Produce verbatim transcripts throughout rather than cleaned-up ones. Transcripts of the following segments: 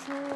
Bonjour.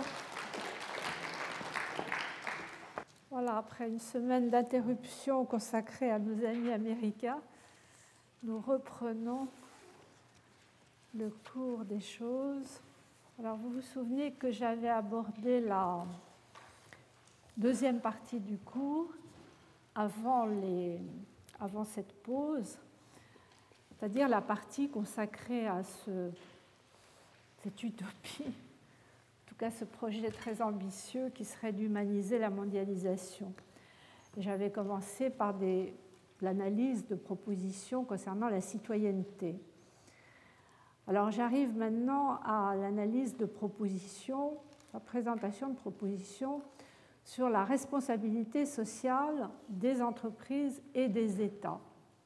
Voilà, après une semaine d'interruption consacrée à nos amis américains, nous reprenons le cours des choses. Alors, vous vous souvenez que j'avais abordé la deuxième partie du cours avant, les, avant cette pause, c'est-à-dire la partie consacrée à ce, cette utopie, en tout cas ce projet très ambitieux qui serait d'humaniser la mondialisation. Et j'avais commencé par des, l'analyse de propositions concernant la citoyenneté. Alors j'arrive maintenant à l'analyse de propositions, la présentation de propositions sur la responsabilité sociale des entreprises et des États.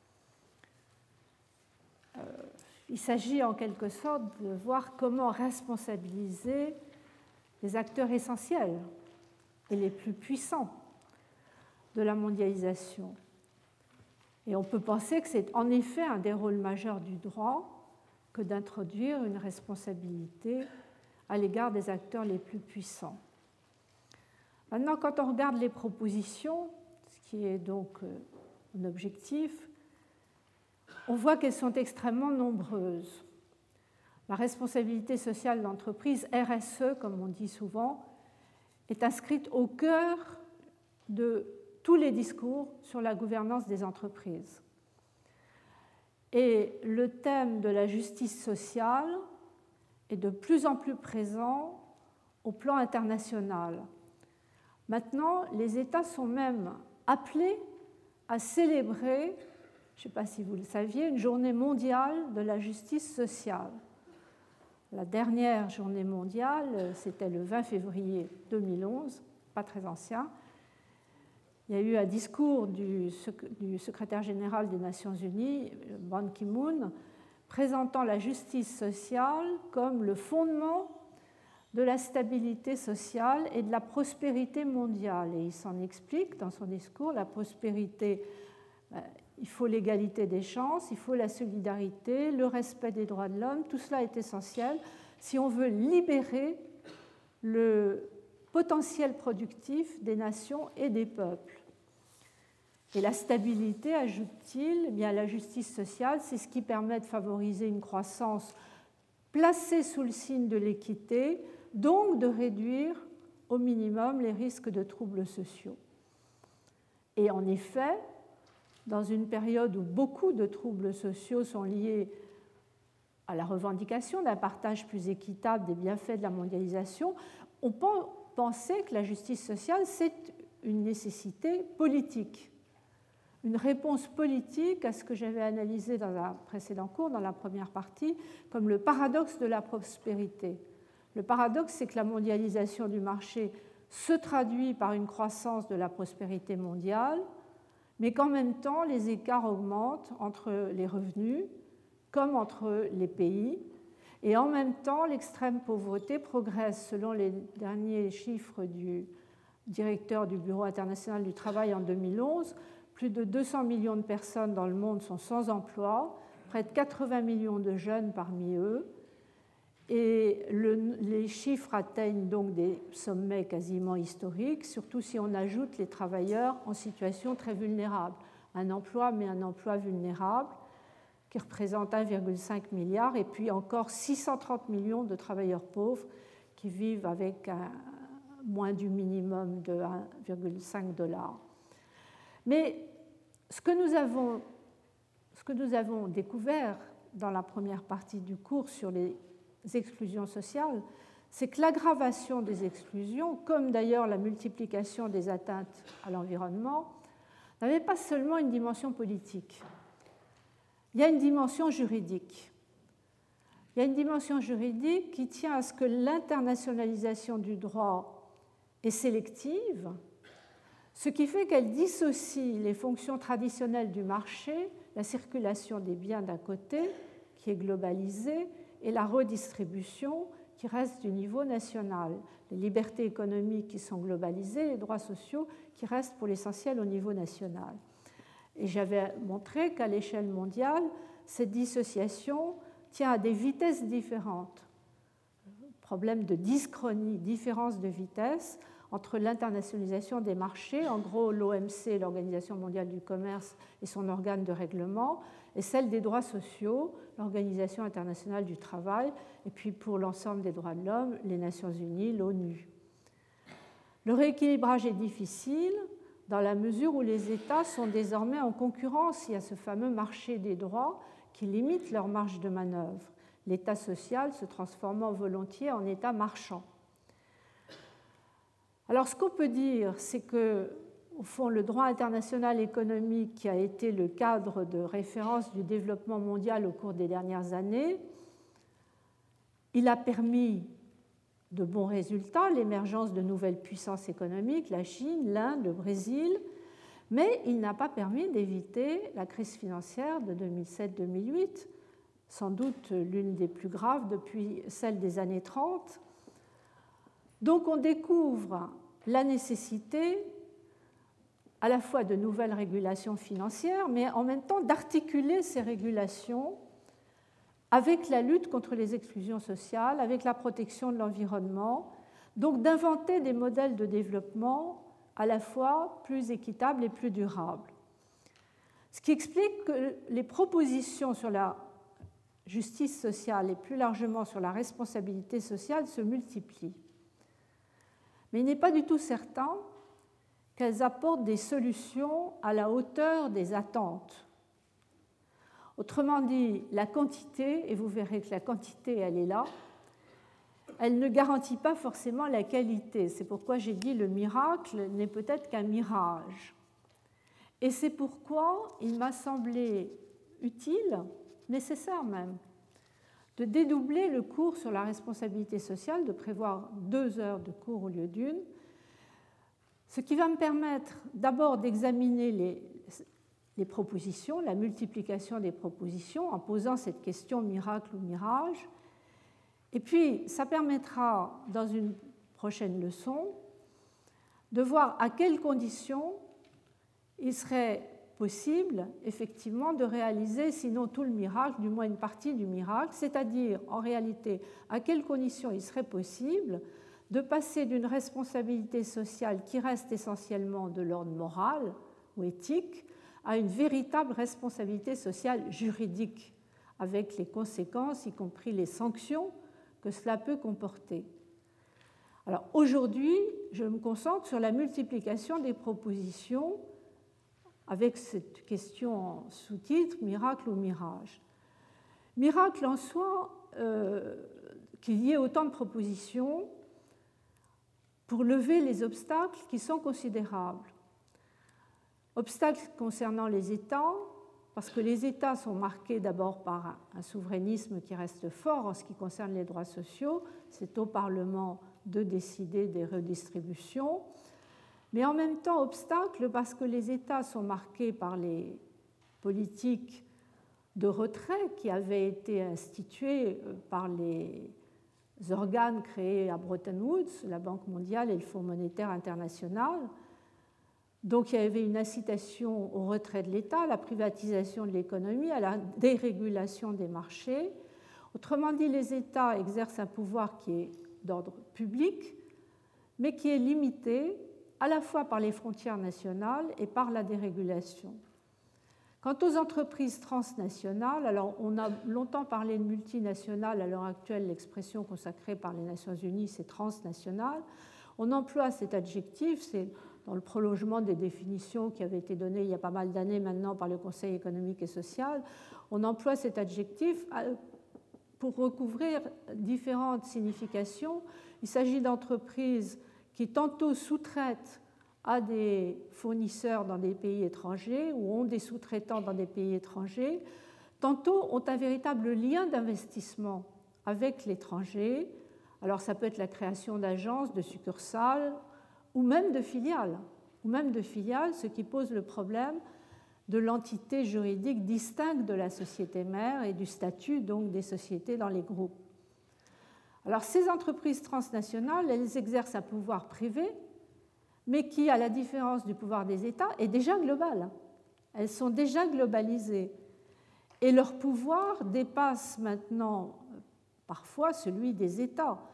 Euh, il s'agit en quelque sorte de voir comment responsabiliser les acteurs essentiels et les plus puissants de la mondialisation. Et on peut penser que c'est en effet un des rôles majeurs du droit que d'introduire une responsabilité à l'égard des acteurs les plus puissants. Maintenant, quand on regarde les propositions, ce qui est donc un objectif, on voit qu'elles sont extrêmement nombreuses. La responsabilité sociale de l'entreprise, R S E comme on dit souvent, est inscrite au cœur de tous les discours sur la gouvernance des entreprises. Et le thème de la justice sociale est de plus en plus présent au plan international. Maintenant, les États sont même appelés à célébrer, je ne sais pas si vous le saviez, une journée mondiale de la justice sociale. La dernière journée mondiale, c'était le vingt février deux mille onze, pas très ancien. Il y a eu un discours du secrétaire général des Nations Unies, Ban Ki-moon, présentant la justice sociale comme le fondement de la stabilité sociale et de la prospérité mondiale. Et il s'en explique dans son discours, la prospérité, il faut l'égalité des chances, il faut la solidarité, le respect des droits de l'homme, tout cela est essentiel si on veut libérer le potentiel productif des nations et des peuples. Et la stabilité, ajoute-t-il, eh bien, la justice sociale, c'est ce qui permet de favoriser une croissance placée sous le signe de l'équité, donc de réduire au minimum les risques de troubles sociaux. Et en effet, dans une période où beaucoup de troubles sociaux sont liés à la revendication d'un partage plus équitable des bienfaits de la mondialisation, on peut penser que la justice sociale, c'est une nécessité politique, une réponse politique à ce que j'avais analysé dans un précédent cours, dans la première partie, comme le paradoxe de la prospérité. Le paradoxe, c'est que la mondialisation du marché se traduit par une croissance de la prospérité mondiale, mais qu'en même temps, les écarts augmentent entre les revenus comme entre les pays. Et en même temps, l'extrême pauvreté progresse, selon les derniers chiffres du directeur du Bureau international du travail en deux mille onze. Plus de deux cents millions de personnes dans le monde sont sans emploi, près de quatre-vingts millions de jeunes parmi eux. Et le, les chiffres atteignent donc des sommets quasiment historiques, surtout si on ajoute les travailleurs en situation très vulnérable. Un emploi, mais un emploi vulnérable, qui représente un virgule cinq milliard, et puis encore six cent trente millions de travailleurs pauvres qui vivent avec un, moins du minimum de un virgule cinq dollars. Mais ce que nous avons, ce que nous avons découvert dans la première partie du cours sur les exclusions sociales, c'est que l'aggravation des exclusions, comme d'ailleurs la multiplication des atteintes à l'environnement, n'avait pas seulement une dimension politique. Il y a une dimension juridique. Il y a une dimension juridique qui tient à ce que l'internationalisation du droit est sélective, ce qui fait qu'elle dissocie les fonctions traditionnelles du marché, la circulation des biens d'un côté, qui est globalisée, et la redistribution qui reste du niveau national. Les libertés économiques qui sont globalisées, les droits sociaux qui restent pour l'essentiel au niveau national. Et j'avais montré qu'à l'échelle mondiale, cette dissociation tient à des vitesses différentes. problème de dyschronie, différence de vitesse entre l'internationalisation des marchés, en gros l'O M C, l'Organisation mondiale du commerce et son organe de règlement, et celle des droits sociaux, l'Organisation internationale du travail, et puis pour l'ensemble des droits de l'homme, les Nations unies, l'ONU. Le rééquilibrage est difficile dans la mesure où les États sont désormais en concurrence. Il y a ce fameux marché des droits qui limite leur marge de manœuvre, l'État social se transformant volontiers en État marchand. Alors ce qu'on peut dire, c'est que, au fond, le droit international économique, qui a été le cadre de référence du développement mondial au cours des dernières années, il a permis de bons résultats, l'émergence de nouvelles puissances économiques, la Chine, l'Inde, le Brésil, mais il n'a pas permis d'éviter la crise financière de deux mille sept deux mille huit, sans doute l'une des plus graves depuis celle des années trente. Donc on découvre la nécessité à la fois de nouvelles régulations financières, mais en même temps d'articuler ces régulations avec la lutte contre les exclusions sociales, avec la protection de l'environnement, donc d'inventer des modèles de développement à la fois plus équitables et plus durables. Ce qui explique que les propositions sur la justice sociale et plus largement sur la responsabilité sociale se multiplient. Mais il n'est pas du tout certain qu'elles apportent des solutions à la hauteur des attentes. Autrement dit, la quantité, et vous verrez que la quantité, elle est là, elle ne garantit pas forcément la qualité. C'est pourquoi j'ai dit le miracle n'est peut-être qu'un mirage. Et c'est pourquoi il m'a semblé utile, nécessaire même, de dédoubler le cours sur la responsabilité sociale, de prévoir deux heures de cours au lieu d'une, ce qui va me permettre d'abord d'examiner les, les propositions, la multiplication des propositions en posant cette question miracle ou mirage. Et puis, ça permettra, dans une prochaine leçon, de voir à quelles conditions il serait possible, effectivement, de réaliser, sinon tout le miracle, du moins une partie du miracle, c'est-à-dire, en réalité, à quelles conditions il serait possible de passer d'une responsabilité sociale qui reste essentiellement de l'ordre moral ou éthique à une véritable responsabilité sociale juridique, avec les conséquences, y compris les sanctions, que cela peut comporter. Alors aujourd'hui, je me concentre sur la multiplication des propositions avec cette question en sous-titre, miracle ou mirage. Miracle en soi, euh, qu'il y ait autant de propositions pour lever les obstacles qui sont considérables. Obstacles concernant les États, parce que les États sont marqués d'abord par un souverainisme qui reste fort en ce qui concerne les droits sociaux, c'est au Parlement de décider des redistributions, mais en même temps obstacle parce que les États sont marqués par les politiques de retrait qui avaient été instituées par les organes créés à Bretton Woods, la Banque mondiale et le Fonds monétaire international. Donc il y avait une incitation au retrait de l'État, à la privatisation de l'économie, à la dérégulation des marchés. Autrement dit, les États exercent un pouvoir qui est d'ordre public, mais qui est limité à la fois par les frontières nationales et par la dérégulation. Quant aux entreprises transnationales, alors on a longtemps parlé de multinationales, à l'heure actuelle l'expression consacrée par les Nations Unies c'est transnationale. On emploie cet adjectif, c'est dans le prolongement des définitions qui avaient été données il y a pas mal d'années maintenant par le Conseil économique et social, on emploie cet adjectif pour recouvrir différentes significations. Il s'agit d'entreprises qui tantôt sous-traitent à des fournisseurs dans des pays étrangers ou ont des sous-traitants dans des pays étrangers, tantôt ont un véritable lien d'investissement avec l'étranger. Alors ça peut être la création d'agences, de succursales ou même de filiales, ou même de filiales, ce qui pose le problème de l'entité juridique distincte de la société mère et du statut donc des sociétés dans les groupes. Alors ces entreprises transnationales, elles exercent un pouvoir privé, mais qui, à la différence du pouvoir des États, est déjà global. Elles sont déjà globalisées. Et leur pouvoir dépasse maintenant parfois celui des États.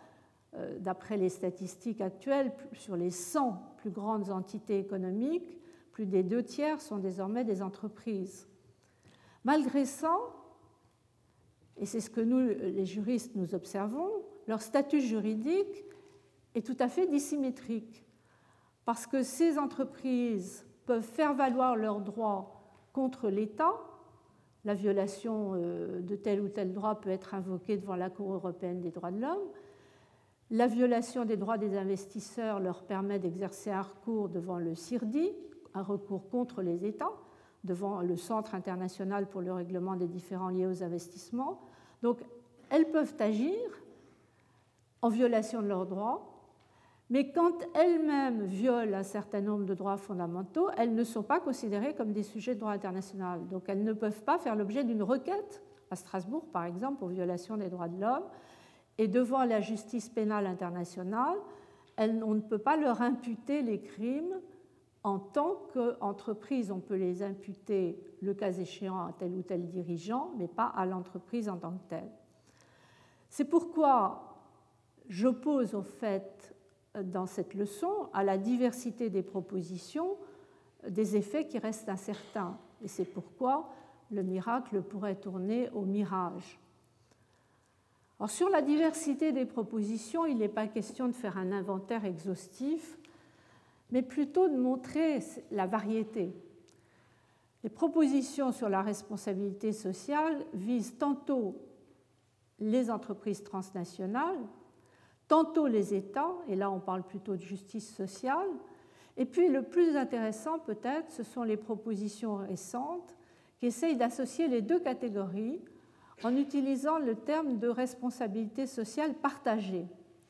euh, d'après les statistiques actuelles, sur les cent plus grandes entités économiques, plus des deux tiers sont désormais des entreprises. Malgré ça, et c'est ce que nous, les juristes, nous observons, leur statut juridique est tout à fait dissymétrique, parce que ces entreprises peuvent faire valoir leurs droits contre l'État. La violation de tel ou tel droit peut être invoquée devant la Cour européenne des droits de l'homme. La violation des droits des investisseurs leur permet d'exercer un recours devant le C I R D I, un recours contre les États, devant le Centre international pour le règlement des différends liés aux investissements. Donc, elles peuvent agir en violation de leurs droits, mais quand elles-mêmes violent un certain nombre de droits fondamentaux, elles ne sont pas considérées comme des sujets de droit international. Donc elles ne peuvent pas faire l'objet d'une requête à Strasbourg, par exemple, pour violation des droits de l'homme. Et devant la justice pénale internationale, elles, on ne peut pas leur imputer les crimes en tant qu'entreprise. On peut les imputer, le cas échéant, à tel ou tel dirigeant, mais pas à l'entreprise en tant que telle. C'est pourquoi j'oppose au fait dans cette leçon à la diversité des propositions des effets qui restent incertains. Et c'est pourquoi le miracle pourrait tourner au mirage. Alors, sur la diversité des propositions, il n'est pas question de faire un inventaire exhaustif, mais plutôt de montrer la variété. Les propositions sur la responsabilité sociale visent tantôt les entreprises transnationales, tantôt les États, et là on parle plutôt de justice sociale, et puis le plus intéressant peut-être, ce sont les propositions récentes qui essayent d'associer les deux catégories en utilisant le terme de responsabilité sociale partagée.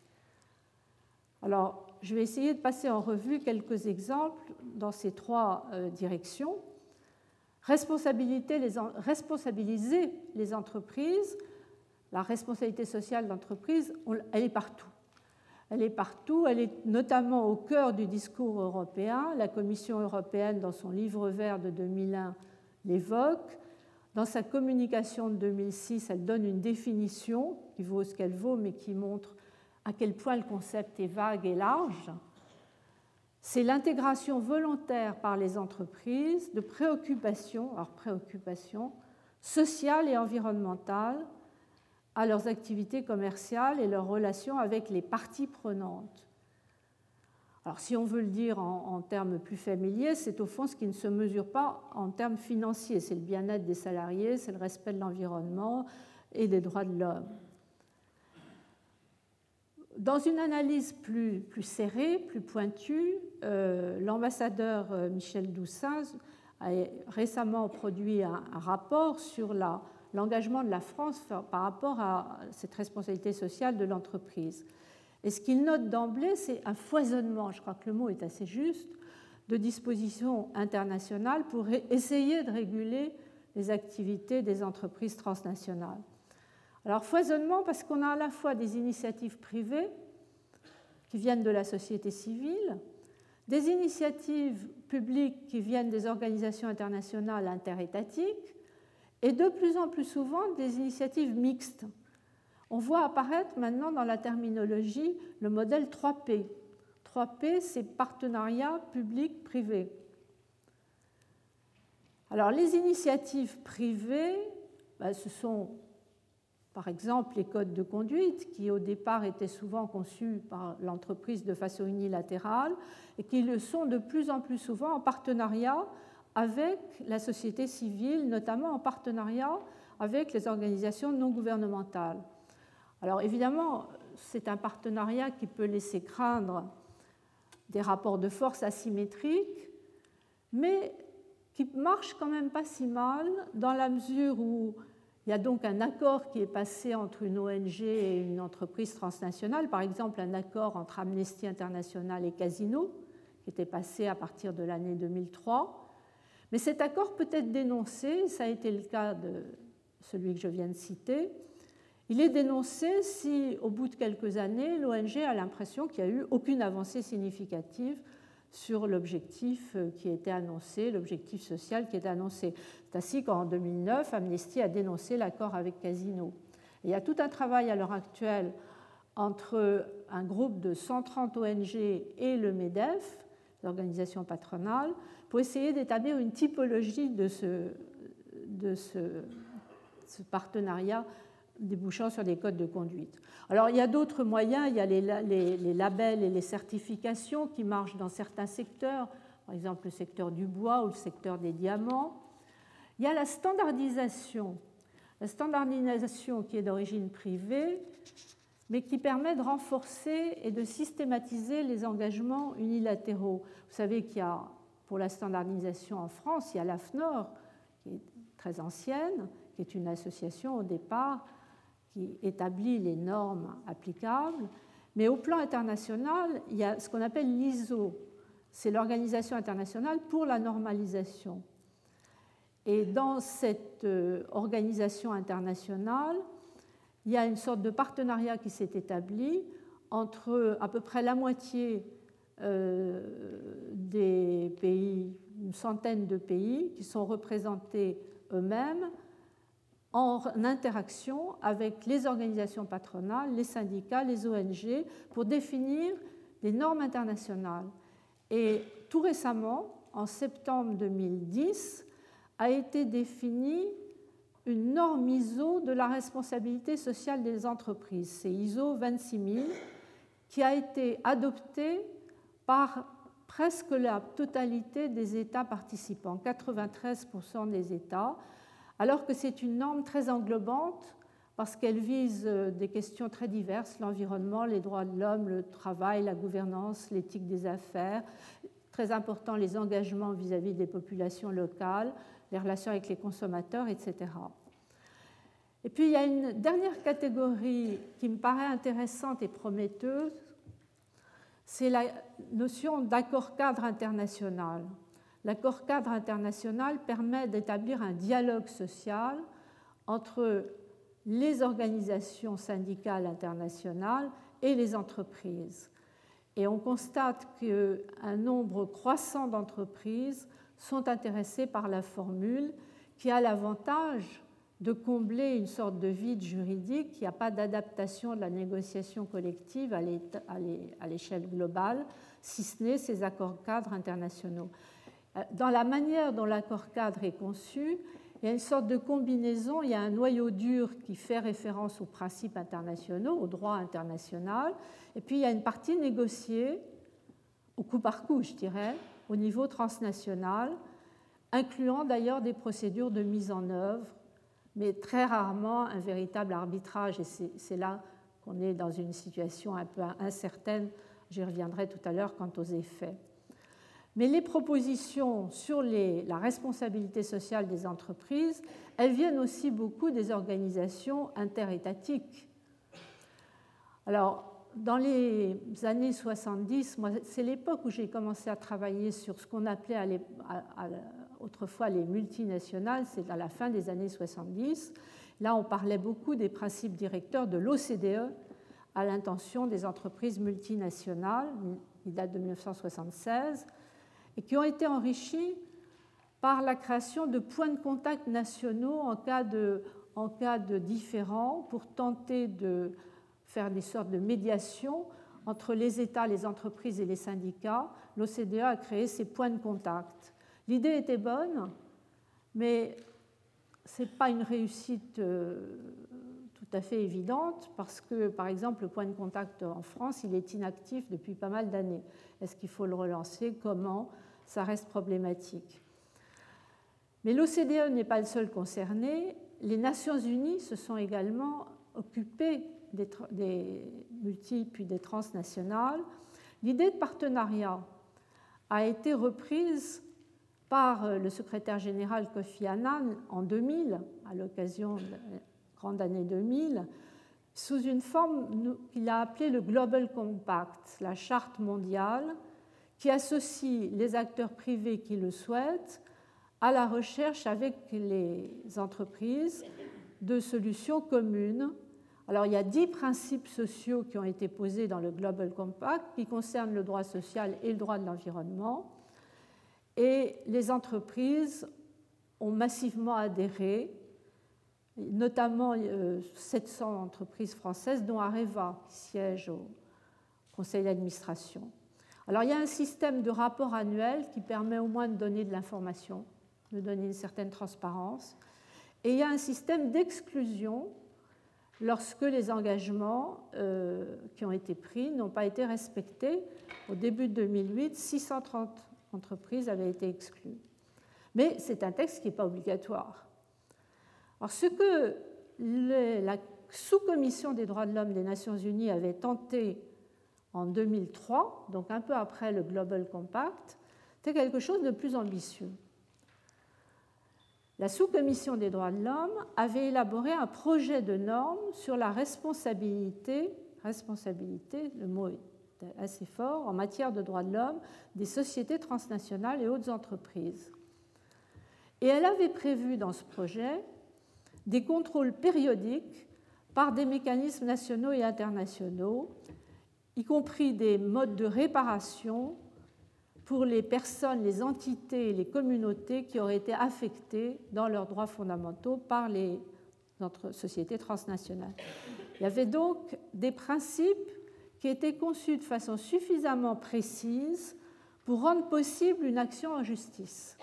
Alors, je vais essayer de passer en revue quelques exemples dans ces trois euh, directions. Responsabilité, les en... Responsabiliser les entreprises. La responsabilité sociale d'entreprise, elle est partout. Elle est partout, elle est notamment au cœur du discours européen. La Commission européenne, dans son livre vert de deux mille un, l'évoque. Dans sa communication de deux mille six, elle donne une définition qui vaut ce qu'elle vaut, mais qui montre à quel point le concept est vague et large. C'est l'intégration volontaire par les entreprises de préoccupations, alors préoccupations sociales et environnementales, à leurs activités commerciales et leurs relations avec les parties prenantes. Alors, si on veut le dire en, en termes plus familiers, c'est au fond ce qui ne se mesure pas en termes financiers. C'est le bien-être des salariés, c'est le respect de l'environnement et des droits de l'homme. Dans une analyse plus, plus serrée, plus pointue, euh, l'ambassadeur Michel Doussin a récemment produit un, un rapport sur la l'engagement de la France par rapport à cette responsabilité sociale de l'entreprise. Et ce qu'il note d'emblée, c'est un foisonnement, je crois que le mot est assez juste, de dispositions internationales pour essayer de réguler les activités des entreprises transnationales. Alors foisonnement parce qu'on a à la fois des initiatives privées qui viennent de la société civile, des initiatives publiques qui viennent des organisations internationales interétatiques, et de plus en plus souvent des initiatives mixtes. On voit apparaître maintenant dans la terminologie le modèle trois P. trois P, c'est partenariat public-privé. Alors, les initiatives privées, ben, ce sont par exemple les codes de conduite qui au départ étaient souvent conçus par l'entreprise de façon unilatérale et qui le sont de plus en plus souvent en partenariat avec la société civile, notamment en partenariat avec les organisations non gouvernementales. Alors évidemment, c'est un partenariat qui peut laisser craindre des rapports de force asymétriques, mais qui marche quand même pas si mal dans la mesure où il y a donc un accord qui est passé entre une O N G et une entreprise transnationale, par exemple un accord entre Amnesty International et Casino, qui était passé à partir de l'année deux mille trois. Mais cet accord peut être dénoncé, ça a été le cas de celui que je viens de citer, il est dénoncé si, au bout de quelques années, l'O N G a l'impression qu'il n'y a eu aucune avancée significative sur l'objectif qui était annoncé, l'objectif social qui était annoncé. C'est ainsi qu'en deux mille neuf, Amnesty a dénoncé l'accord avec Casino. Et il y a tout un travail à l'heure actuelle entre un groupe de cent trente O N G et le MEDEF, l'organisation patronale, pour essayer d'établir une typologie de ce, de ce, ce partenariat débouchant sur des codes de conduite. Alors, il y a d'autres moyens, il y a les, les, les labels et les certifications qui marchent dans certains secteurs, par exemple le secteur du bois ou le secteur des diamants. Il y a la standardisation, la standardisation qui est d'origine privée, mais qui permet de renforcer et de systématiser les engagements unilatéraux. Vous savez qu'il y a, pour la standardisation en France, il y a l'A F N O R, qui est très ancienne, qui est une association au départ qui établit les normes applicables. Mais au plan international, il y a ce qu'on appelle l'I S O, c'est l'Organisation internationale pour la normalisation. Et dans cette organisation internationale, il y a une sorte de partenariat qui s'est établi entre à peu près la moitié des pays, une centaine de pays, qui sont représentés eux-mêmes en interaction avec les organisations patronales, les syndicats, les O N G, pour définir des normes internationales. Et tout récemment, en septembre deux mille dix, a été définie une norme I S O de la responsabilité sociale des entreprises. C'est I S O vingt-six mille, qui a été adoptée par presque la totalité des États participants, quatre-vingt-treize pour cent des États, alors que c'est une norme très englobante parce qu'elle vise des questions très diverses, l'environnement, les droits de l'homme, le travail, la gouvernance, l'éthique des affaires, très important les engagements vis-à-vis des populations locales, les relations avec les consommateurs, et cetera. Et puis il y a une dernière catégorie qui me paraît intéressante et prometteuse, c'est la notion d'accord cadre international. L'accord cadre international permet d'établir un dialogue social entre les organisations syndicales internationales et les entreprises. Et on constate qu'un nombre croissant d'entreprises sont intéressées par la formule qui a l'avantage de combler une sorte de vide juridique. Il n'y a pas d'adaptation de la négociation collective à l'échelle globale, si ce n'est ces accords cadres internationaux. Dans la manière dont l'accord cadre est conçu, il y a une sorte de combinaison, il y a un noyau dur qui fait référence aux principes internationaux, au droit international, et puis il y a une partie négociée, au coup par coup, je dirais, au niveau transnational, incluant d'ailleurs des procédures de mise en œuvre, mais très rarement un véritable arbitrage, et c'est là qu'on est dans une situation un peu incertaine, j'y reviendrai tout à l'heure quant aux effets. Mais les propositions sur les, la responsabilité sociale des entreprises, elles viennent aussi beaucoup des organisations interétatiques. Alors, dans les années soixante-dix, moi, c'est l'époque où j'ai commencé à travailler sur ce qu'on appelait à à, à, autrefois les multinationales, c'est à la fin des années soixante-dix. Là, on parlait beaucoup des principes directeurs de l'O C D E à l'intention des entreprises multinationales, qui datent de mille neuf cent soixante-seize, et qui ont été enrichis par la création de points de contact nationaux en cas de, en cas de différend pour tenter de faire des sortes de médiation entre les États, les entreprises et les syndicats. L'O C D E a créé ces points de contact. L'idée était bonne, mais ce n'est pas une réussite tout à fait évidente parce que, par exemple, le point de contact en France, il est inactif depuis pas mal d'années. Est-ce qu'il faut le relancer? Comment? Ça reste problématique. Mais l'O C D E n'est pas le seul concerné. Les Nations Unies se sont également occupées des, des multi puis des transnationales. L'idée de partenariat a été reprise par le secrétaire général Kofi Annan en deux mille, à l'occasion de la grande année deux mille, sous une forme qu'il a appelée le Global Compact, la charte mondiale, qui associe les acteurs privés qui le souhaitent à la recherche avec les entreprises de solutions communes. Alors, il y a dix principes sociaux qui ont été posés dans le Global Compact qui concernent le droit social et le droit de l'environnement. Et les entreprises ont massivement adhéré. notamment euh, sept cents entreprises françaises, dont Areva, qui siège au conseil d'administration. Alors il y a un système de rapport annuel qui permet au moins de donner de l'information, de donner une certaine transparence, et il y a un système d'exclusion lorsque les engagements euh, qui ont été pris n'ont pas été respectés. Au début de deux mille huit, six cent trente entreprises avaient été exclues. Mais c'est un texte qui n'est pas obligatoire. Alors, ce que les, la sous-commission des droits de l'homme des Nations Unies avait tenté en deux mille trois, donc un peu après le Global Compact, c'était quelque chose de plus ambitieux. La sous-commission des droits de l'homme avait élaboré un projet de normes sur la responsabilité, responsabilité, le mot est assez fort, en matière de droits de l'homme des sociétés transnationales et autres entreprises. Et elle avait prévu dans ce projet des contrôles périodiques par des mécanismes nationaux et internationaux, y compris des modes de réparation pour les personnes, les entités et les communautés qui auraient été affectées dans leurs droits fondamentaux par les sociétés transnationales. Il y avait donc des principes qui étaient conçus de façon suffisamment précise pour rendre possible une action en justice.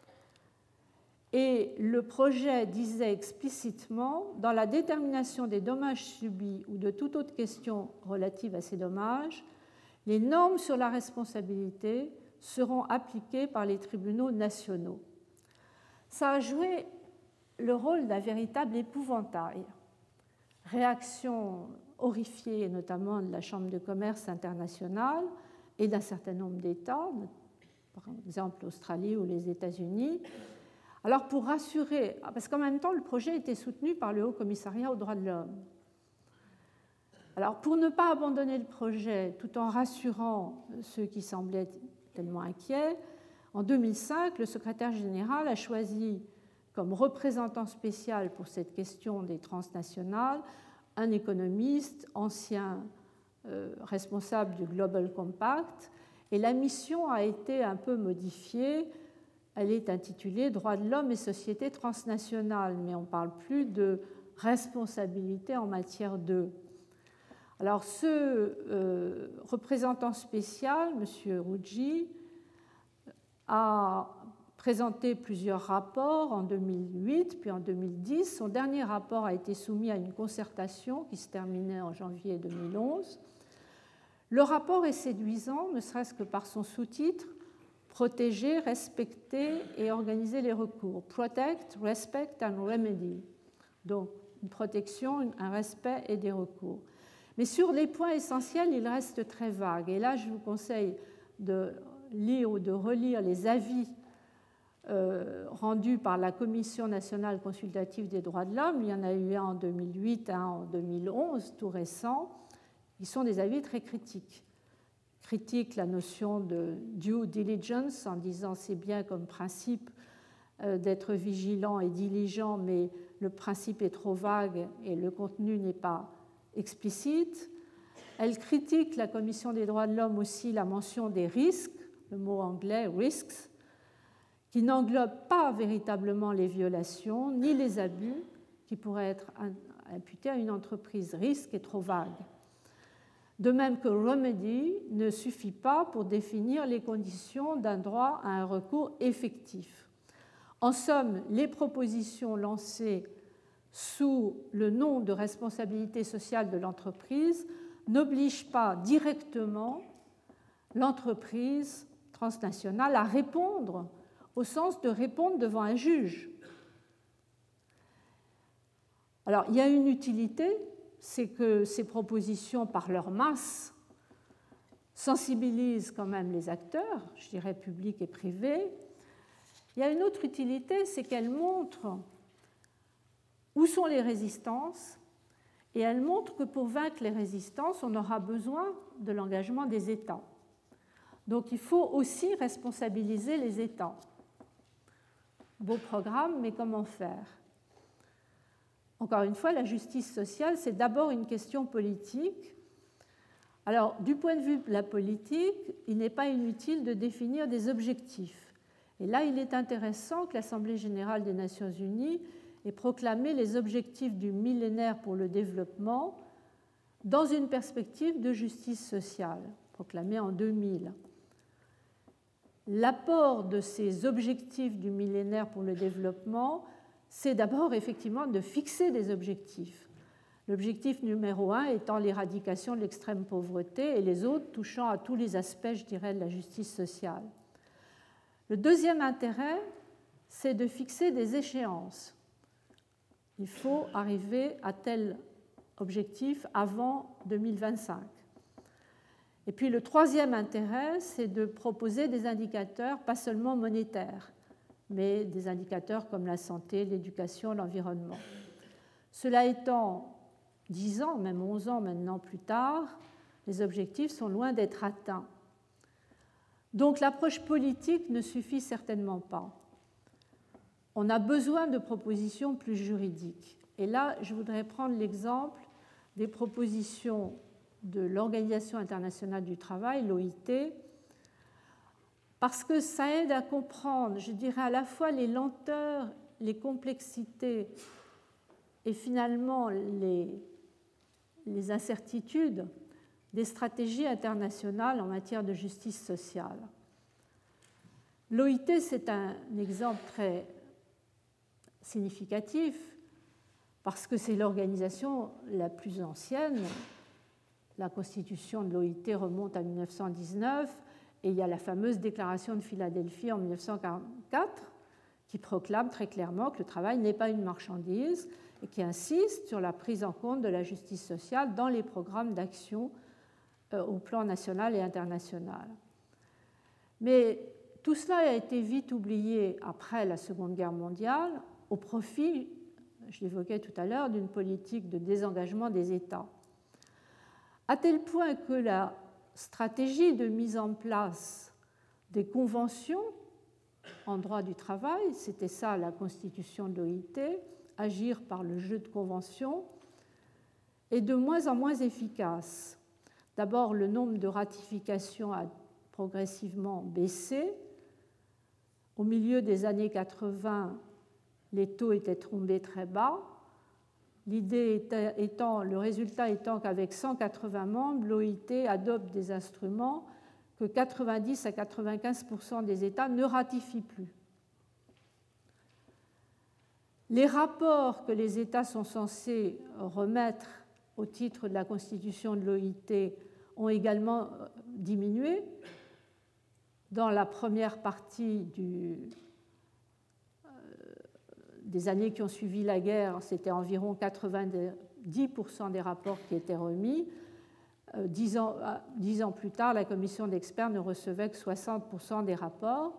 Et le projet disait explicitement, dans la détermination des dommages subis ou de toute autre question relative à ces dommages, les normes sur la responsabilité seront appliquées par les tribunaux nationaux. Ça a joué le rôle d'un véritable épouvantail. Réaction horrifiée, notamment de la Chambre de commerce internationale et d'un certain nombre d'États, par exemple l'Australie ou les États-Unis. Alors pour rassurer, parce qu'en même temps le projet était soutenu par le Haut Commissariat aux droits de l'homme. Alors pour ne pas abandonner le projet tout en rassurant ceux qui semblaient tellement inquiets, en deux mille cinq, le secrétaire général a choisi comme représentant spécial pour cette question des transnationales un économiste, ancien euh, responsable du Global Compact, et la mission a été un peu modifiée. Elle est intitulée « Droits de l'homme et sociétés transnationales », mais on ne parle plus de responsabilité en matière de. Alors ce euh, représentant spécial, M. Ruggi, a présenté plusieurs rapports en deux mille huit puis en deux mille dix. Son dernier rapport a été soumis à une concertation qui se terminait en janvier deux mille onze. Le rapport est séduisant, ne serait-ce que par son sous-titre « Protéger, respecter et organiser les recours ». Protect, respect and remedy. Donc une protection, un respect et des recours. Mais sur les points essentiels, il reste très vague. Et là, je vous conseille de lire ou de relire les avis euh, rendus par la Commission nationale consultative des droits de l'homme. Il y en a eu un en deux mille huit, un en deux mille onze, tout récent. Ils sont des avis très critiques. Critiquent la notion de due diligence en disant c'est bien comme principe euh, d'être vigilant et diligent, mais le principe est trop vague et le contenu n'est pas explicite. Elle critique la Commission des droits de l'homme aussi la mention des risques, le mot anglais risks, qui n'englobe pas véritablement les violations ni les abus qui pourraient être imputés à une entreprise. Risque est trop vague. De même que remedy ne suffit pas pour définir les conditions d'un droit à un recours effectif. En somme, les propositions lancées sous le nom de responsabilité sociale de l'entreprise n'obligent pas directement l'entreprise transnationale à répondre au sens de répondre devant un juge. Alors, il y a une utilité, c'est que ces propositions, par leur masse, sensibilisent quand même les acteurs, je dirais publics et privés. Il y a une autre utilité, c'est qu'elles montrent où sont les résistances, et elles montrent que pour vaincre les résistances, on aura besoin de l'engagement des États. Donc il faut aussi responsabiliser les États. Beau programme, mais comment faire ? Encore une fois, la justice sociale, c'est d'abord une question politique. Alors, du point de vue de la politique, il n'est pas inutile de définir des objectifs. Et là, il est intéressant que l'Assemblée générale des Nations unies et proclamer les objectifs du millénaire pour le développement dans une perspective de justice sociale, proclamée en deux mille. L'apport de ces objectifs du millénaire pour le développement, c'est d'abord effectivement de fixer des objectifs. L'objectif numéro un étant l'éradication de l'extrême pauvreté et les autres touchant à tous les aspects, je dirais, de la justice sociale. Le deuxième intérêt, c'est de fixer des échéances. Il faut arriver à tel objectif avant deux mille vingt-cinq. Et puis le troisième intérêt, c'est de proposer des indicateurs, pas seulement monétaires, mais des indicateurs comme la santé, l'éducation, l'environnement. Cela étant, dix ans, même onze ans maintenant plus tard, les objectifs sont loin d'être atteints. Donc l'approche politique ne suffit certainement pas. On a besoin de propositions plus juridiques. Et là, je voudrais prendre l'exemple des propositions de l'Organisation internationale du travail, l'O I T, parce que ça aide à comprendre, je dirais, à la fois les lenteurs, les complexités et finalement les, les incertitudes des stratégies internationales en matière de justice sociale. L'O I T, c'est un exemple très significatif parce que c'est l'organisation la plus ancienne. La constitution de l'O I T remonte à mille neuf cent dix-neuf et il y a la fameuse déclaration de Philadelphie en mille neuf cent quarante-quatre qui proclame très clairement que le travail n'est pas une marchandise et qui insiste sur la prise en compte de la justice sociale dans les programmes d'action au plan national et international. Mais tout cela a été vite oublié après la Seconde Guerre mondiale au profit, je l'évoquais tout à l'heure, d'une politique de désengagement des États. À tel point que la stratégie de mise en place des conventions en droit du travail, c'était ça la constitution de l'O I T, agir par le jeu de conventions, est de moins en moins efficace. D'abord, le nombre de ratifications a progressivement baissé. Au milieu des années quatre-vingts, les taux étaient tombés très bas. L'idée étant, le résultat étant qu'avec cent quatre-vingts membres, l'O I T adopte des instruments que quatre-vingt-dix à quatre-vingt-quinze pour cent des États ne ratifient plus. Les rapports que les États sont censés remettre au titre de la constitution de l'O I T ont également diminué. Dans la première partie du, euh, des années qui ont suivi la guerre, c'était environ quatre-vingt-dix pour cent des rapports qui étaient remis. Euh, dix ans, dix ans plus tard, la commission d'experts ne recevait que soixante pour cent des rapports.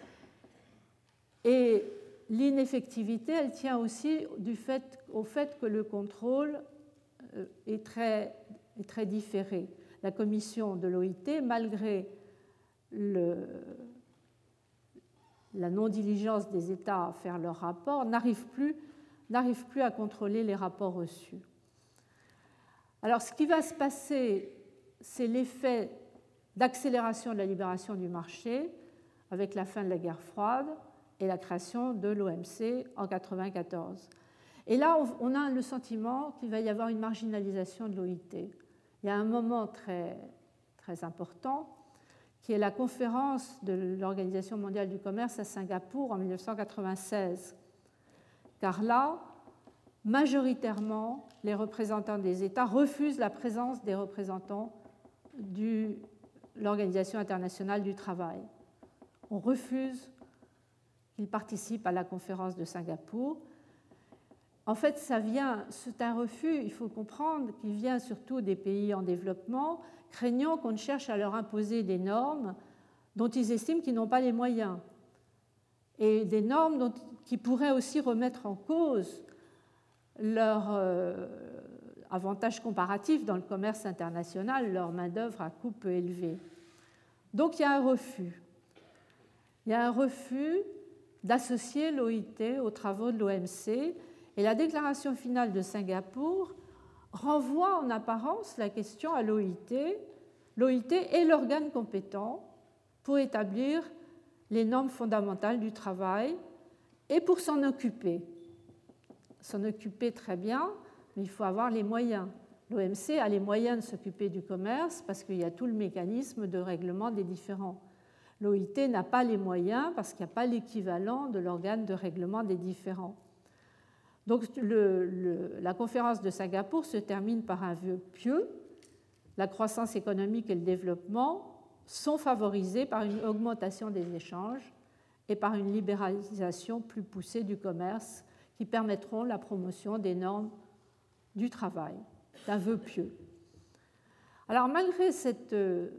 Et l'ineffectivité, elle tient aussi du fait, au fait que le contrôle est très, est très différé. La commission de l'O I T, malgré le, la non-diligence des États à faire leurs rapports, n'arrive plus, n'arrive plus à contrôler les rapports reçus. Alors, ce qui va se passer, c'est l'effet d'accélération de la libération du marché avec la fin de la guerre froide et la création de l'O M C en mille neuf cent quatre-vingt-quatorze. Et là, on a le sentiment qu'il va y avoir une marginalisation de l'O I T. Il y a un moment très, très important qui est la conférence de l'Organisation mondiale du commerce à Singapour en mille neuf cent quatre-vingt-seize. Car là, majoritairement, les représentants des États refusent la présence des représentants de l'Organisation internationale du travail. On refuse qu'ils participent à la conférence de Singapour. En fait, ça vient, c'est un refus, il faut comprendre, qui vient surtout des pays en développement, craignant qu'on cherche à leur imposer des normes dont ils estiment qu'ils n'ont pas les moyens, et des normes dont, qui pourraient aussi remettre en cause leur euh, avantage comparatif dans le commerce international, leur main-d'œuvre à coût peu élevé. Donc il y a un refus. Il y a un refus d'associer l'O I T aux travaux de l'O M C. Et la déclaration finale de Singapour renvoie en apparence la question à l'O I T. L'O I T est l'organe compétent pour établir les normes fondamentales du travail et pour s'en occuper. s'en occuper très bien, mais il faut avoir les moyens. L'O M C a les moyens de s'occuper du commerce parce qu'il y a tout le mécanisme de règlement des différends. L'O I T n'a pas les moyens parce qu'il n'y a pas l'équivalent de l'organe de règlement des différends. Donc le, le, la conférence de Singapour se termine par un vœu pieux. La croissance économique et le développement sont favorisés par une augmentation des échanges et par une libéralisation plus poussée du commerce qui permettront la promotion des normes du travail, d'un vœu pieux. Alors malgré cette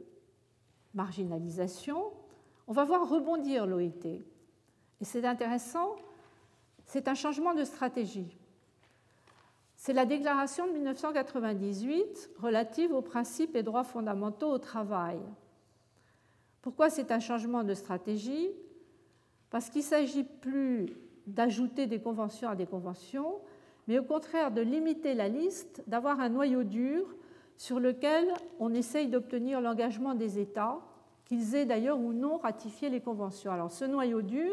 marginalisation, on va voir rebondir l'O I T. Et c'est intéressant, c'est un changement de stratégie. C'est la déclaration de mille neuf cent quatre-vingt-dix-huit relative aux principes et droits fondamentaux au travail. Pourquoi c'est un changement de stratégie? Parce qu'il ne s'agit plus d'ajouter des conventions à des conventions, mais au contraire de limiter la liste, d'avoir un noyau dur sur lequel on essaye d'obtenir l'engagement des États, qu'ils aient d'ailleurs ou non ratifié les conventions. Alors ce noyau dur,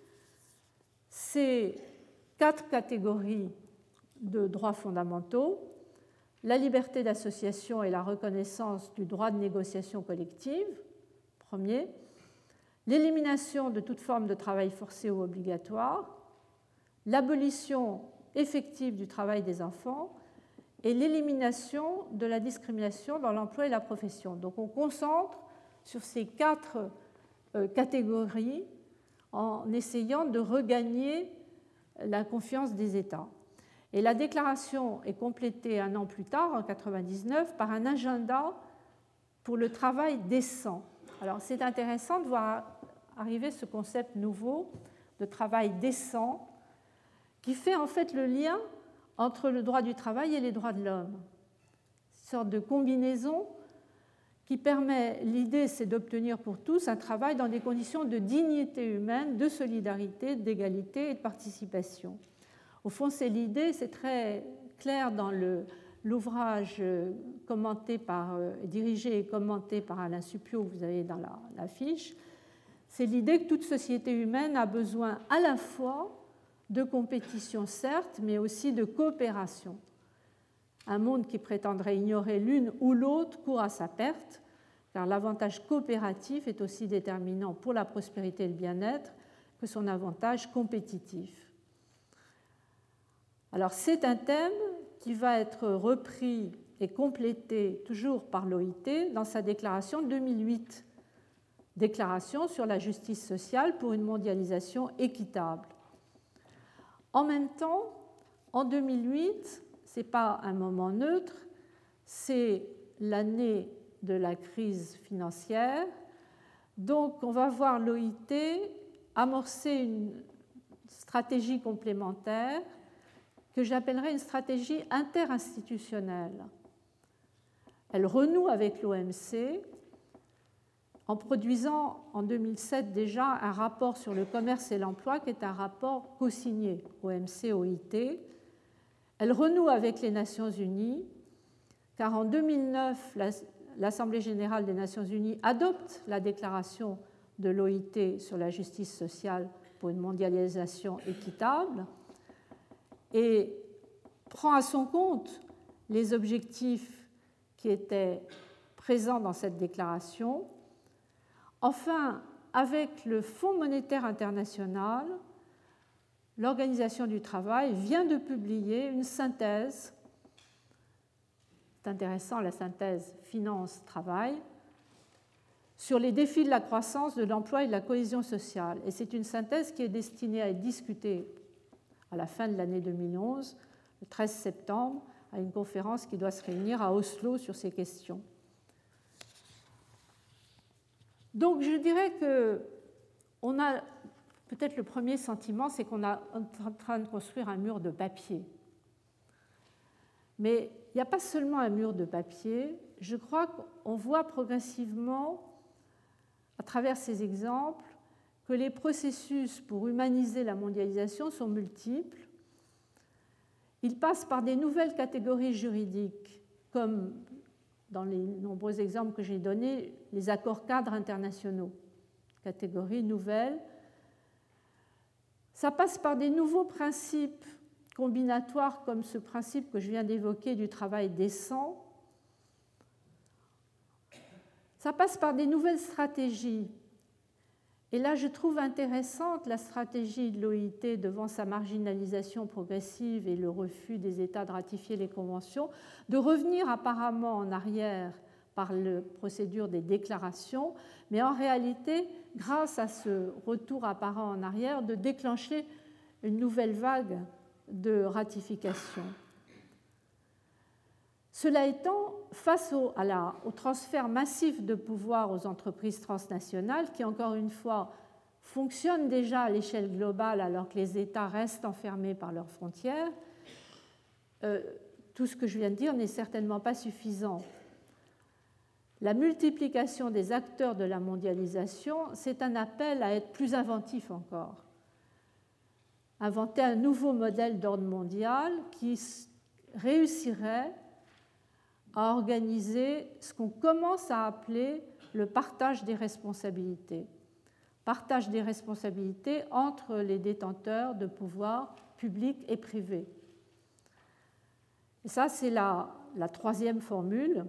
c'est quatre catégories de droits fondamentaux: la liberté d'association et la reconnaissance du droit de négociation collective, premier, l'élimination de toute forme de travail forcé ou obligatoire, l'abolition effective du travail des enfants et l'élimination de la discrimination dans l'emploi et la profession. Donc on concentre sur ces quatre euh, catégories en essayant de regagner la confiance des États. Et la déclaration est complétée un an plus tard, en mille neuf cent quatre-vingt-dix-neuf, par un agenda pour le travail décent. Alors c'est intéressant de voir arriver ce concept nouveau de travail décent qui fait en fait le lien entre le droit du travail et les droits de l'homme. Une sorte de combinaison qui permet, l'idée c'est d'obtenir pour tous un travail dans des conditions de dignité humaine, de solidarité, d'égalité et de participation. Au fond, c'est l'idée, c'est très clair dans le, l'ouvrage commenté par, dirigé et commenté par Alain Supiot, vous avez dans la, la fiche, c'est l'idée que toute société humaine a besoin à la fois de compétition, certes, mais aussi de coopération. Un monde qui prétendrait ignorer l'une ou l'autre court à sa perte, car l'avantage coopératif est aussi déterminant pour la prospérité et le bien-être que son avantage compétitif. Alors c'est un thème qui va être repris et complété toujours par l'O I T dans sa déclaration de deux mille huit, déclaration sur la justice sociale pour une mondialisation équitable. En même temps, en deux mille huit, ce n'est pas un moment neutre, c'est l'année de la crise financière. Donc on va voir l'O I T amorcer une stratégie complémentaire que j'appellerais une stratégie interinstitutionnelle. Elle renoue avec l'O M C en produisant en deux mille sept déjà un rapport sur le commerce et l'emploi qui est un rapport co-signé O M C O I T. Elle renoue avec les Nations Unies car en deux mille neuf, l'Assemblée générale des Nations Unies adopte la déclaration de l'O I T sur la justice sociale pour une mondialisation équitable et prend à son compte les objectifs qui étaient présents dans cette déclaration. Enfin, avec le Fonds monétaire international, l'Organisation du travail vient de publier une synthèse, c'est intéressant la synthèse finance-travail, sur les défis de la croissance, de l'emploi et de la cohésion sociale. Et c'est une synthèse qui est destinée à être discutée à la fin de l'année deux mille onze, le treize septembre, à une conférence qui doit se réunir à Oslo sur ces questions. Donc je dirais qu'on a peut-être le premier sentiment, c'est qu'on est en train de construire un mur de papier. Mais il n'y a pas seulement un mur de papier, je crois qu'on voit progressivement, à travers ces exemples, que les processus pour humaniser la mondialisation sont multiples. Ils passent par des nouvelles catégories juridiques, comme dans les nombreux exemples que j'ai donnés, les accords cadres internationaux, catégories nouvelles. Ça passe par des nouveaux principes combinatoires comme ce principe que je viens d'évoquer du travail décent. Ça passe par des nouvelles stratégies. Et là, je trouve intéressante la stratégie de l'O I T devant sa marginalisation progressive et le refus des États de ratifier les conventions, de revenir apparemment en arrière par la procédure des déclarations, mais en réalité, grâce à ce retour apparent en arrière, de déclencher une nouvelle vague de ratification. Cela étant, face au, à la, au transfert massif de pouvoir aux entreprises transnationales, qui encore une fois fonctionnent déjà à l'échelle globale alors que les États restent enfermés par leurs frontières, euh, tout ce que je viens de dire n'est certainement pas suffisant. La multiplication des acteurs de la mondialisation, c'est un appel à être plus inventif encore. Inventer un nouveau modèle d'ordre mondial qui réussirait à organiser ce qu'on commence à appeler le partage des responsabilités. Partage des responsabilités entre les détenteurs de pouvoir public et privé. Et ça, c'est la, la troisième formule,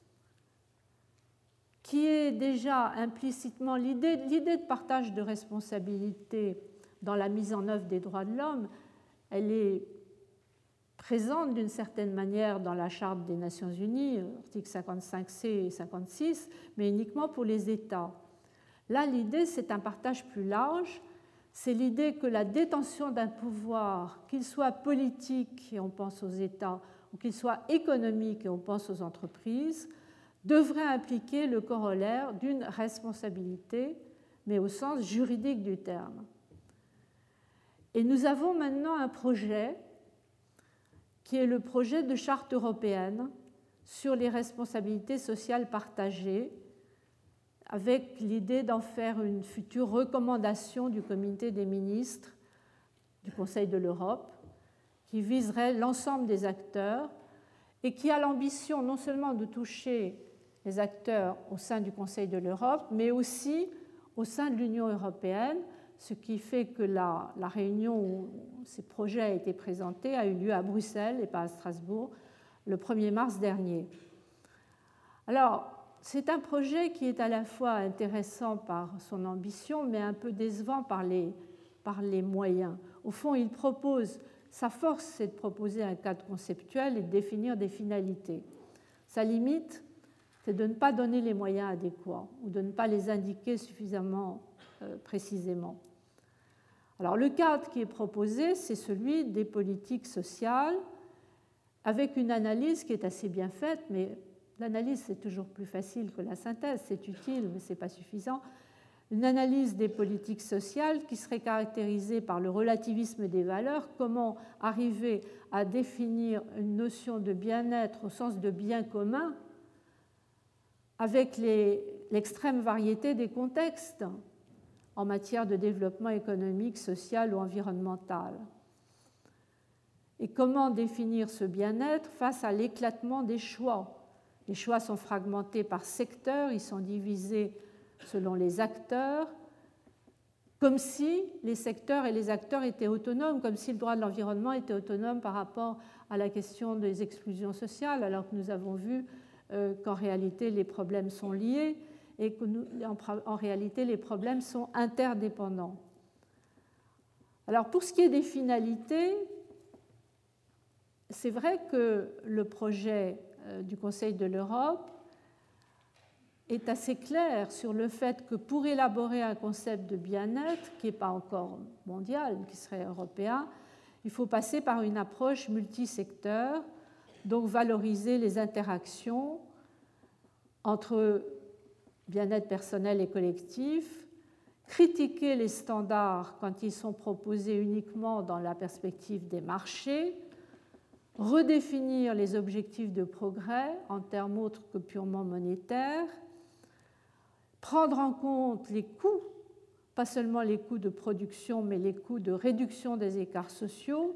qui est déjà implicitement l'idée, l'idée de partage de responsabilités dans la mise en œuvre des droits de l'homme. Elle est présente d'une certaine manière dans la Charte des Nations Unies, articles cinquante-cinq C et cinquante-six, mais uniquement pour les États. Là, l'idée, c'est un partage plus large. C'est l'idée que la détention d'un pouvoir, qu'il soit politique, et on pense aux États, ou qu'il soit économique, et on pense aux entreprises, devrait impliquer le corollaire d'une responsabilité, mais au sens juridique du terme. Et nous avons maintenant un projet qui est le projet de charte européenne sur les responsabilités sociales partagées, avec l'idée d'en faire une future recommandation du comité des ministres du Conseil de l'Europe, qui viserait l'ensemble des acteurs et qui a l'ambition non seulement de toucher les acteurs au sein du Conseil de l'Europe, mais aussi au sein de l'Union européenne, ce qui fait que la, la réunion où ces projets ont été présentés a eu lieu à Bruxelles et pas à Strasbourg le premier mars dernier. Alors, c'est un projet qui est à la fois intéressant par son ambition, mais un peu décevant par les, par les moyens. Au fond, il propose, sa force, c'est de proposer un cadre conceptuel et de définir des finalités. Sa limite, c'est de ne pas donner les moyens adéquats ou de ne pas les indiquer suffisamment euh, précisément. Alors, le cadre qui est proposé, c'est celui des politiques sociales, avec une analyse qui est assez bien faite, mais l'analyse, c'est toujours plus facile que la synthèse, c'est utile, mais ce n'est pas suffisant. Une analyse des politiques sociales qui serait caractérisée par le relativisme des valeurs, comment arriver à définir une notion de bien-être au sens de bien commun avec les, l'extrême variété des contextes en matière de développement économique, social ou environnemental. Et comment définir ce bien-être face à l'éclatement des choix. Les choix sont fragmentés par secteurs, ils sont divisés selon les acteurs, comme si les secteurs et les acteurs étaient autonomes, comme si le droit de l'environnement était autonome par rapport à la question des exclusions sociales, alors que nous avons vu euh, qu'en réalité les problèmes sont liés et qu'en réalité les problèmes sont interdépendants. Alors pour ce qui est des finalités, c'est vrai que le projet du Conseil de l'Europe est assez clair sur le fait que pour élaborer un concept de bien-être, qui n'est pas encore mondial, qui serait européen, il faut passer par une approche multisecteur, donc valoriser les interactions entre bien-être personnel et collectif, critiquer les standards quand ils sont proposés uniquement dans la perspective des marchés, redéfinir les objectifs de progrès en termes autres que purement monétaires, prendre en compte les coûts, pas seulement les coûts de production, mais les coûts de réduction des écarts sociaux.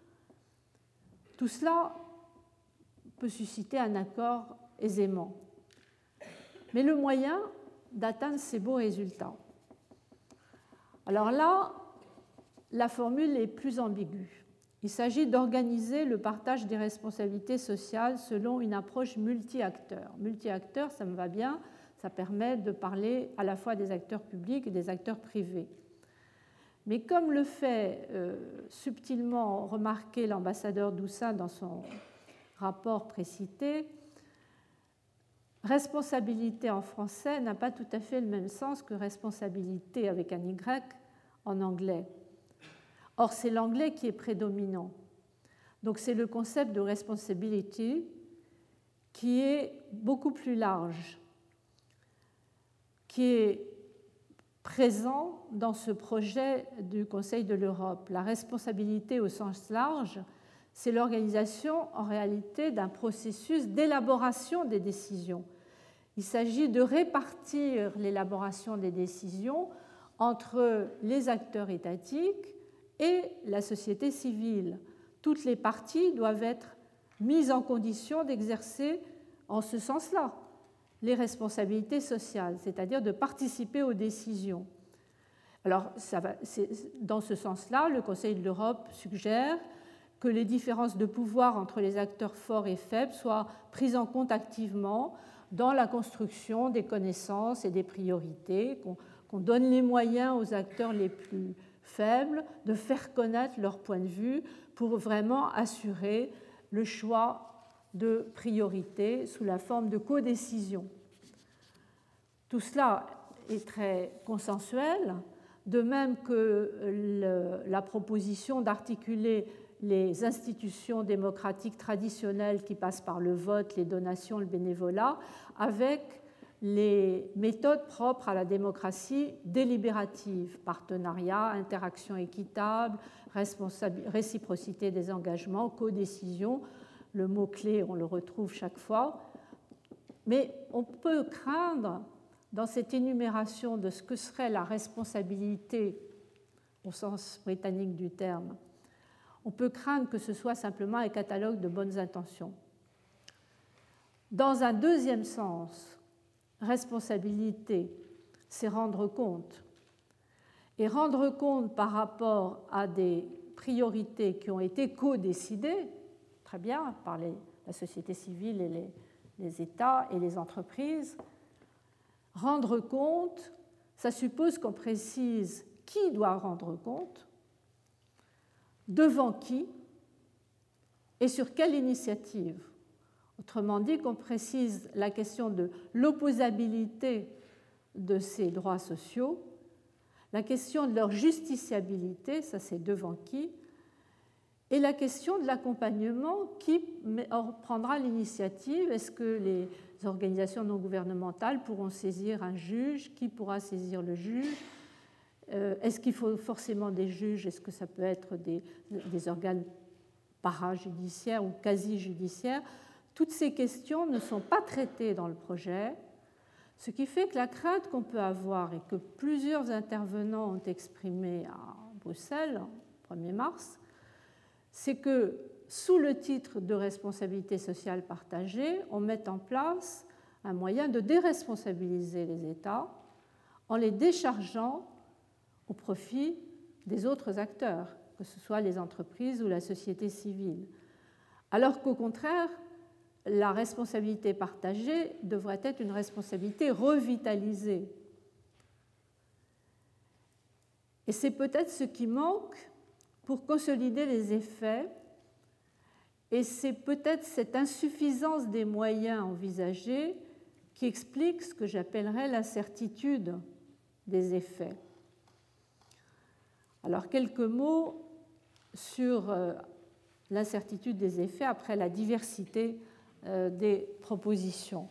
Tout cela peut susciter un accord aisément. Mais le moyen d'atteindre ces beaux résultats. Alors là, la formule est plus ambiguë. Il s'agit d'organiser le partage des responsabilités sociales selon une approche multi-acteurs. Multi-acteurs, ça me va bien, ça permet de parler à la fois des acteurs publics et des acteurs privés. Mais comme le fait euh, subtilement remarquer l'ambassadeur Doussin dans son rapport précité, responsabilité en français n'a pas tout à fait le même sens que responsabilité avec un Y en anglais. Or, c'est l'anglais qui est prédominant. Donc, c'est le concept de responsibility qui est beaucoup plus large, qui est présent dans ce projet du Conseil de l'Europe. La responsabilité au sens large, c'est l'organisation en réalité d'un processus d'élaboration des décisions. Il s'agit de répartir l'élaboration des décisions entre les acteurs étatiques et la société civile. Toutes les parties doivent être mises en condition d'exercer en ce sens-là les responsabilités sociales, c'est-à-dire de participer aux décisions. Alors, ça va, dans ce sens-là, le Conseil de l'Europe suggère que les différences de pouvoir entre les acteurs forts et faibles soient prises en compte activement dans la construction des connaissances et des priorités, qu'on, qu'on donne les moyens aux acteurs les plus faibles de faire connaître leur point de vue pour vraiment assurer le choix de priorité sous la forme de codécision. Tout cela est très consensuel, de même que le, la proposition d'articuler les institutions démocratiques traditionnelles qui passent par le vote, les donations, le bénévolat, avec les méthodes propres à la démocratie délibérative, partenariat, interaction équitable, réciprocité des engagements, codécision. Le mot-clé, on le retrouve chaque fois. Mais on peut craindre, dans cette énumération de ce que serait la responsabilité, au sens britannique du terme, on peut craindre que ce soit simplement un catalogue de bonnes intentions. Dans un deuxième sens, responsabilité, c'est rendre compte. Et rendre compte par rapport à des priorités qui ont été co-décidées, très bien, par les, la société civile et les, les États et les entreprises. Rendre compte, ça suppose qu'on précise qui doit rendre compte, devant qui et sur quelle initiative. Autrement dit, qu'on précise la question de l'opposabilité de ces droits sociaux, la question de leur justiciabilité, ça c'est devant qui, et la question de l'accompagnement, qui prendra l'initiative. Est-ce que les organisations non gouvernementales pourront saisir un juge? Qui pourra saisir le juge? Est-ce qu'il faut forcément des juges? Est-ce que ça peut être des, des organes parajudiciaires ou quasi-judiciaires? Toutes ces questions ne sont pas traitées dans le projet, ce qui fait que la crainte qu'on peut avoir et que plusieurs intervenants ont exprimée à Bruxelles, le premier mars, c'est que sous le titre de responsabilité sociale partagée, on mette en place un moyen de déresponsabiliser les États en les déchargeant au profit des autres acteurs, que ce soit les entreprises ou la société civile. Alors qu'au contraire, la responsabilité partagée devrait être une responsabilité revitalisée. Et c'est peut-être ce qui manque pour consolider les effets, et c'est peut-être cette insuffisance des moyens envisagés qui explique ce que j'appellerais l'incertitude des effets. Alors, quelques mots sur l'incertitude des effets après la diversité des propositions.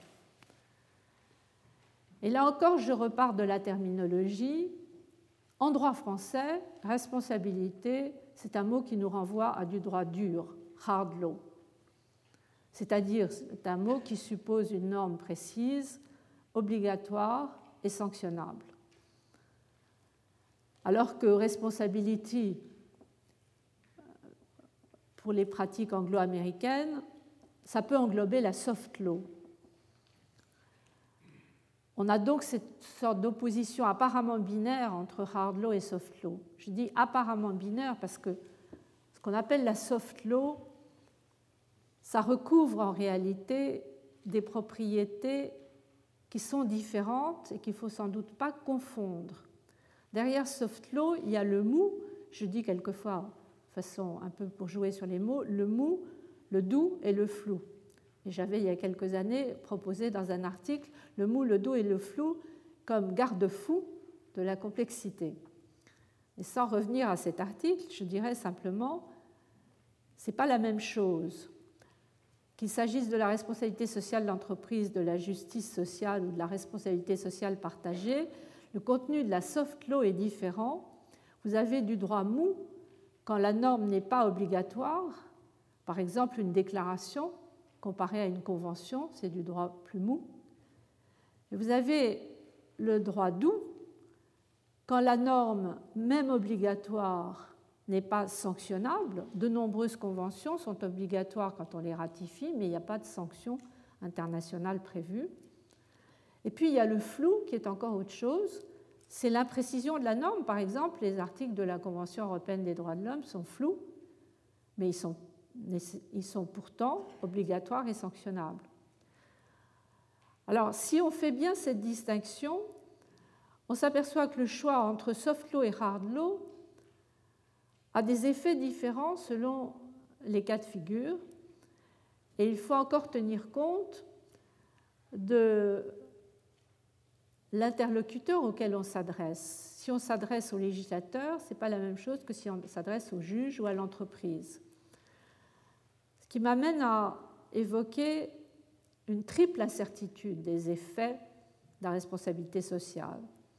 Et là encore, je repars de la terminologie. En droit français, responsabilité, c'est un mot qui nous renvoie à du droit dur, hard law. C'est-à-dire, c'est un mot qui suppose une norme précise, obligatoire et sanctionnable. Alors que responsibility, pour les pratiques anglo-américaines, ça peut englober la soft law. On a donc cette sorte d'opposition apparemment binaire entre hard law et soft law. Je dis apparemment binaire parce que qu'on appelle la soft law, ça recouvre en réalité des propriétés qui sont différentes et qu'il ne faut sans doute pas confondre. Derrière soft law, il y a le mou, je dis quelquefois, de façon un peu pour jouer sur les mots, le mou, le doux et le flou. Et j'avais il y a quelques années proposé dans un article le mou, le doux et le flou comme garde-fou de la complexité. Et sans revenir à cet article, je dirais simplement, ce n'est pas la même chose. Qu'il s'agisse de la responsabilité sociale de l'entreprise, de la justice sociale ou de la responsabilité sociale partagée, le contenu de la soft law est différent. Vous avez du droit mou quand la norme n'est pas obligatoire, par exemple une déclaration comparée à une convention, c'est du droit plus mou. Et vous avez le droit doux quand la norme, même obligatoire, n'est pas sanctionnable. De nombreuses conventions sont obligatoires quand on les ratifie, mais il n'y a pas de sanction internationale prévue. Et puis il y a le flou qui est encore autre chose. C'est l'imprécision de la norme. Par exemple, les articles de la Convention européenne des droits de l'homme sont flous, mais ils sont, ils sont pourtant obligatoires et sanctionnables. Alors, si on fait bien cette distinction, on s'aperçoit que le choix entre soft law et hard law a des effets différents selon les cas de figure, et il faut encore tenir compte de l'interlocuteur auquel on s'adresse. Si on s'adresse au législateur, ce n'est pas la même chose que si on s'adresse au juge ou à l'entreprise. Ce qui m'amène à évoquer une triple incertitude des effets de la responsabilité sociale.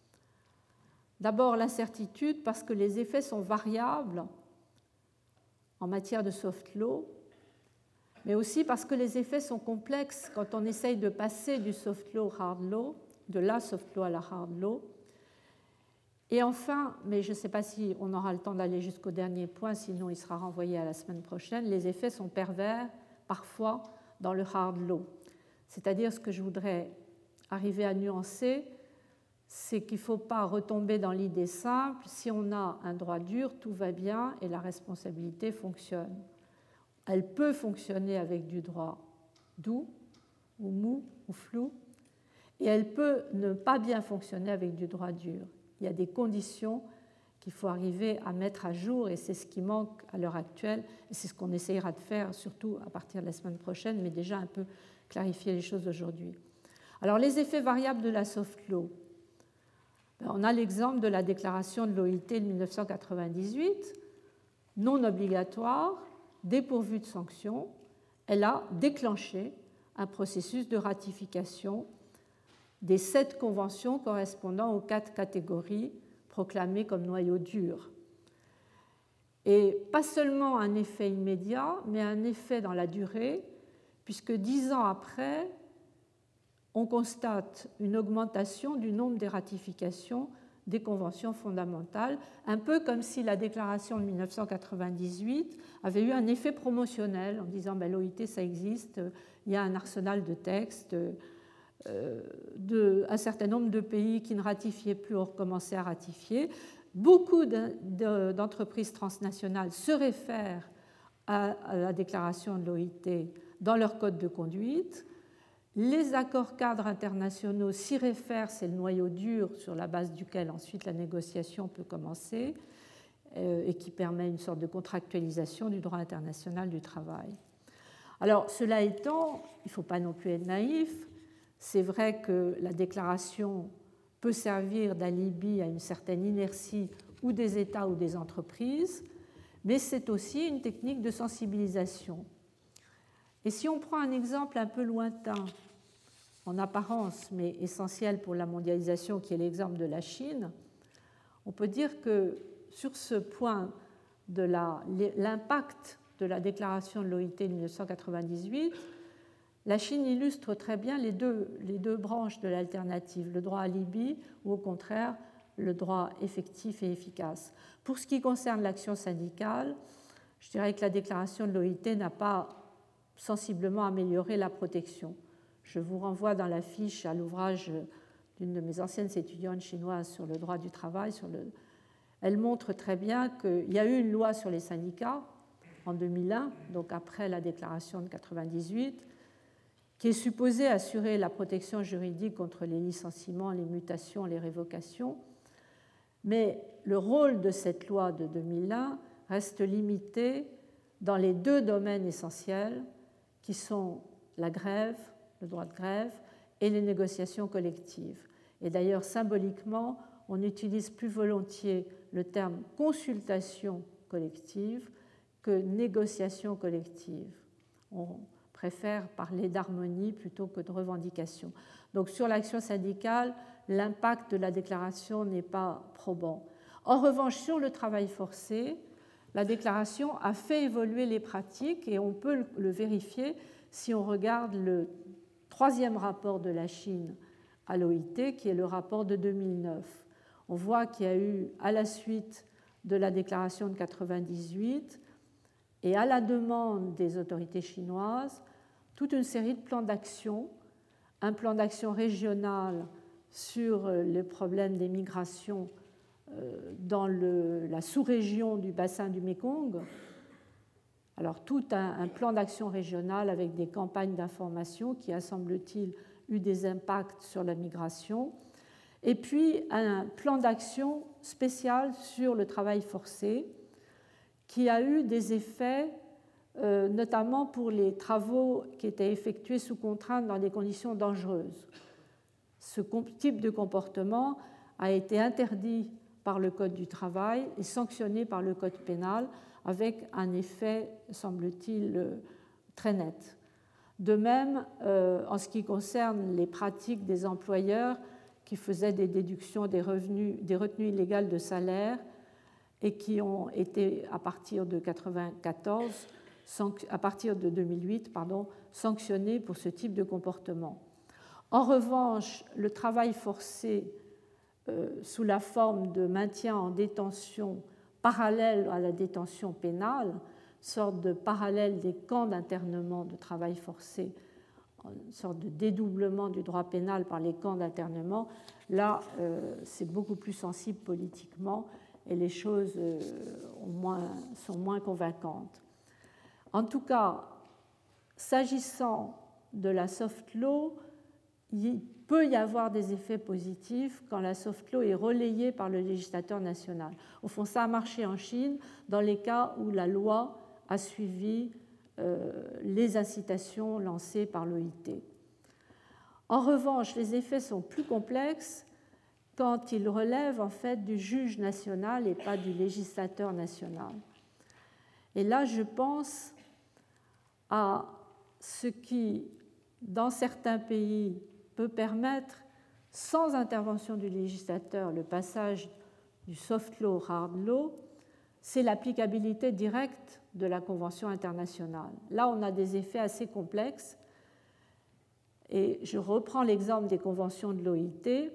D'abord, l'incertitude parce que les effets sont variables en matière de soft law, mais aussi parce que les effets sont complexes quand on essaye de passer du soft law au hard law, de la soft law à la hard law. Et enfin, mais je ne sais pas si on aura le temps d'aller jusqu'au dernier point, sinon il sera renvoyé à la semaine prochaine, les effets sont pervers parfois dans le hard law. C'est-à-dire, ce que je voudrais arriver à nuancer, c'est qu'il ne faut pas retomber dans l'idée simple, si on a un droit dur, tout va bien et la responsabilité fonctionne. Elle peut fonctionner avec du droit doux, ou mou, ou flou, et elle peut ne pas bien fonctionner avec du droit dur. Il y a des conditions qu'il faut arriver à mettre à jour, et c'est ce qui manque à l'heure actuelle, et c'est ce qu'on essayera de faire, surtout à partir de la semaine prochaine, mais déjà un peu clarifier les choses aujourd'hui. Alors, les effets variables de la soft law. On a l'exemple de la déclaration de l'O I T de mille neuf cent quatre-vingt-dix-huit, non obligatoire, dépourvue de sanctions. Elle a déclenché un processus de ratification des sept conventions correspondant aux quatre catégories proclamées comme noyau dur. Et pas seulement un effet immédiat, mais un effet dans la durée, puisque dix ans après, on constate une augmentation du nombre des ratifications des conventions fondamentales, un peu comme si la déclaration de mille neuf cent quatre-vingt-dix-huit avait eu un effet promotionnel en disant ben, l'O I T ça existe, il y a un arsenal de textes, euh, de, un certain nombre de pays qui ne ratifiaient plus ont recommencé à ratifier. Beaucoup de, de, d'entreprises transnationales se réfèrent à, à la déclaration de l'O I T dans leur code de conduite. Les accords cadres internationaux s'y réfèrent, c'est le noyau dur sur la base duquel ensuite la négociation peut commencer euh, et qui permet une sorte de contractualisation du droit international du travail. Alors, cela étant, il ne faut pas non plus être naïf, c'est vrai que la déclaration peut servir d'alibi à une certaine inertie ou des États ou des entreprises, mais c'est aussi une technique de sensibilisation. Et si on prend un exemple un peu lointain, en apparence, mais essentiel pour la mondialisation, qui est l'exemple de la Chine, on peut dire que sur ce point de la, l'impact de la déclaration de l'O I T de mille neuf cent quatre-vingt-dix-huit, la Chine illustre très bien les deux, les deux branches de l'alternative, le droit alibi ou au contraire le droit effectif et efficace. Pour ce qui concerne l'action syndicale, je dirais que la déclaration de l'O I T n'a pas sensiblement amélioré la protection. Je vous renvoie dans la fiche à l'ouvrage d'une de mes anciennes étudiantes chinoises sur le droit du travail. Sur le... Elle montre très bien qu'il y a eu une loi sur les syndicats, en deux mille un, donc après la déclaration de mille neuf cent quatre-vingt-dix-huit, qui est supposée assurer la protection juridique contre les licenciements, les mutations, les révocations. Mais le rôle de cette loi de deux mille un reste limité dans les deux domaines essentiels qui sont la grève, le droit de grève, et les négociations collectives. Et d'ailleurs, symboliquement, on utilise plus volontiers le terme consultation collective que négociation collective. On préfère parler d'harmonie plutôt que de revendication. Donc sur l'action syndicale, l'impact de la déclaration n'est pas probant. En revanche, sur le travail forcé, la déclaration a fait évoluer les pratiques et on peut le vérifier si on regarde le troisième rapport de la Chine à l'O I T, qui est le rapport de deux mille neuf. On voit qu'il y a eu, à la suite de la déclaration de mille neuf cent quatre-vingt-dix-huit et à la demande des autorités chinoises, toute une série de plans d'action, un plan d'action régional sur les problèmes des migrations dans le, la sous-région du bassin du Mékong. Alors tout un, un plan d'action régional avec des campagnes d'information qui a, semble-t-il, eu des impacts sur la migration, et puis un plan d'action spécial sur le travail forcé qui a eu des effets euh, notamment pour les travaux qui étaient effectués sous contrainte dans des conditions dangereuses. Ce type de comportement a été interdit par le Code du travail et sanctionné par le Code pénal avec un effet, semble-t-il, très net. De même, euh, en ce qui concerne les pratiques des employeurs qui faisaient des déductions des revenus, des retenues illégales de salaire et qui ont été, à partir de quatre-vingt-quatorze, à partir de deux mille huit, pardon, sanctionnés pour ce type de comportement. En revanche, le travail forcé euh, sous la forme de maintien en détention parallèle à la détention pénale, sorte de parallèle des camps d'internement de travail forcé, une sorte de dédoublement du droit pénal par les camps d'internement, là, euh, c'est beaucoup plus sensible politiquement et les choses euh, ont moins, sont moins convaincantes. En tout cas, s'agissant de la soft law, il peut y avoir des effets positifs quand la soft law est relayée par le législateur national. Au fond, ça a marché en Chine dans les cas où la loi a suivi euh, les incitations lancées par l'O I T. En revanche, les effets sont plus complexes quand ils relèvent en fait du juge national et pas du législateur national. Et là, je pense à ce qui, dans certains pays, peut permettre, sans intervention du législateur, le passage du soft law au hard law, c'est l'applicabilité directe de la Convention internationale. Là, on a des effets assez complexes. Et je reprends l'exemple des conventions de l'O I T.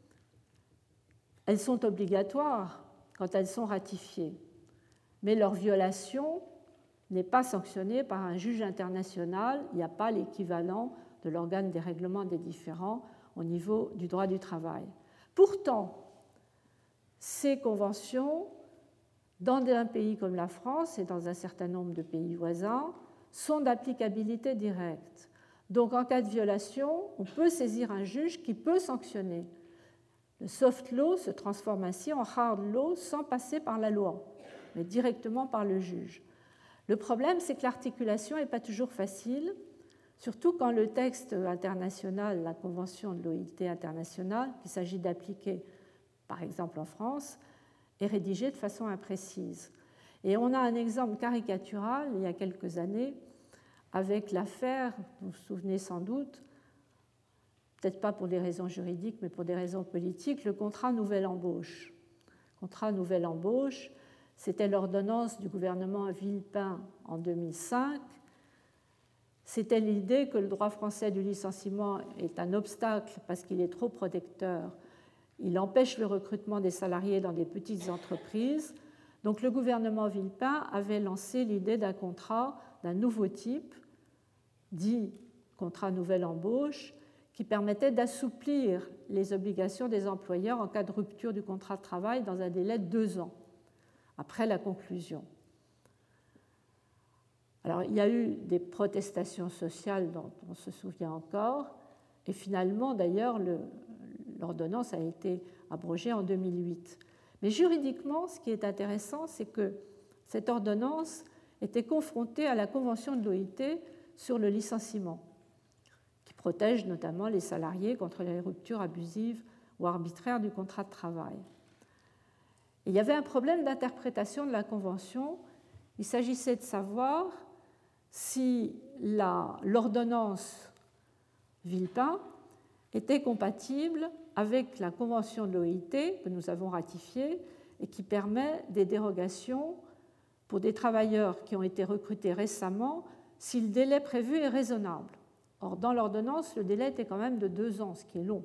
Elles sont obligatoires quand elles sont ratifiées, mais leur violation n'est pas sanctionnée par un juge international. Il n'y a pas l'équivalent de l'organe des règlements des différends au niveau du droit du travail. Pourtant, ces conventions, dans un pays comme la France et dans un certain nombre de pays voisins, sont d'applicabilité directe. Donc, en cas de violation, on peut saisir un juge qui peut sanctionner. Le soft law se transforme ainsi en hard law sans passer par la loi, mais directement par le juge. Le problème, c'est que l'articulation n'est pas toujours facile, surtout quand le texte international, la Convention de l'O I T internationale, qu'il s'agit d'appliquer, par exemple en France, est rédigé de façon imprécise. Et on a un exemple caricatural, il y a quelques années, avec l'affaire, vous vous souvenez sans doute, peut-être pas pour des raisons juridiques, mais pour des raisons politiques, le contrat nouvelle embauche. Le contrat nouvelle embauche, c'était l'ordonnance du gouvernement Villepin en deux mille cinq. C'était l'idée que le droit français du licenciement est un obstacle parce qu'il est trop protecteur. Il empêche le recrutement des salariés dans des petites entreprises. Donc le gouvernement Villepin avait lancé l'idée d'un contrat d'un nouveau type, dit contrat nouvelle embauche, qui permettait d'assouplir les obligations des employeurs en cas de rupture du contrat de travail dans un délai de deux ans, après la conclusion. Alors, il y a eu des protestations sociales dont on se souvient encore, et finalement, d'ailleurs, le, l'ordonnance a été abrogée en deux mille huit. Mais juridiquement, ce qui est intéressant, c'est que cette ordonnance était confrontée à la Convention de l'O I T sur le licenciement, qui protège notamment les salariés contre les ruptures abusives ou arbitraires du contrat de travail. Et il y avait un problème d'interprétation de la Convention. Il s'agissait de savoir si la, l'ordonnance Villepin était compatible avec la Convention de l'O I T que nous avons ratifiée et qui permet des dérogations pour des travailleurs qui ont été recrutés récemment si le délai prévu est raisonnable. Or, dans l'ordonnance, le délai était quand même de deux ans, ce qui est long.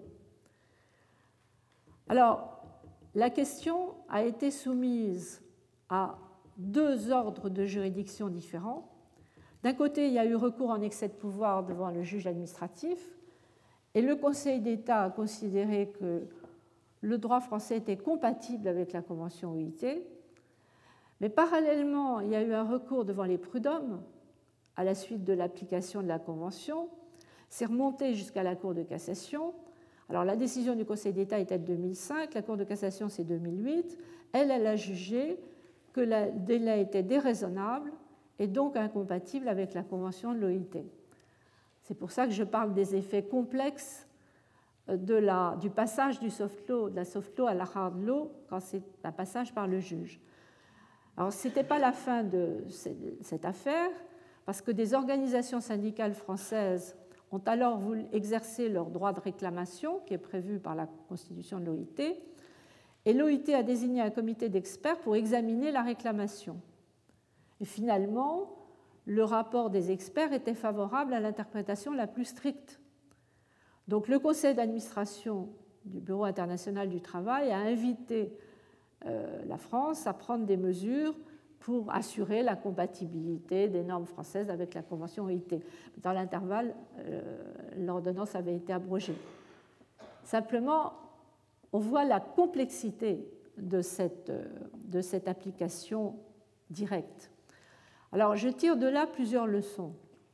Alors, la question a été soumise à deux ordres de juridiction différents. D'un côté, il y a eu recours en excès de pouvoir devant le juge administratif, et le Conseil d'État a considéré que le droit français était compatible avec la Convention O I T. Mais parallèlement, il y a eu un recours devant les prud'hommes à la suite de l'application de la Convention. C'est remonté jusqu'à la Cour de cassation. Alors, la décision du Conseil d'État était de deux mille cinq, la Cour de cassation, c'est deux mille huit. Elle, elle a jugé que le délai était déraisonnable et donc incompatible avec la Convention de l'O I T. C'est pour ça que je parle des effets complexes de la, du passage du soft law, de la soft law à la hard law, quand c'est un passage par le juge. Alors, ce n'était pas la fin de cette affaire, parce que des organisations syndicales françaises ont alors voulu exercer leur droit de réclamation, qui est prévu par la Constitution de l'O I T, et l'O I T a désigné un comité d'experts pour examiner la réclamation. Et finalement, le rapport des experts était favorable à l'interprétation la plus stricte. Donc, le conseil d'administration du Bureau international du travail a invité euh, la France à prendre des mesures pour assurer la compatibilité des normes françaises avec la Convention O I T. Dans l'intervalle, euh, l'ordonnance avait été abrogée. Simplement, on voit la complexité de cette, de cette application directe. Alors, je tire de là plusieurs leçons.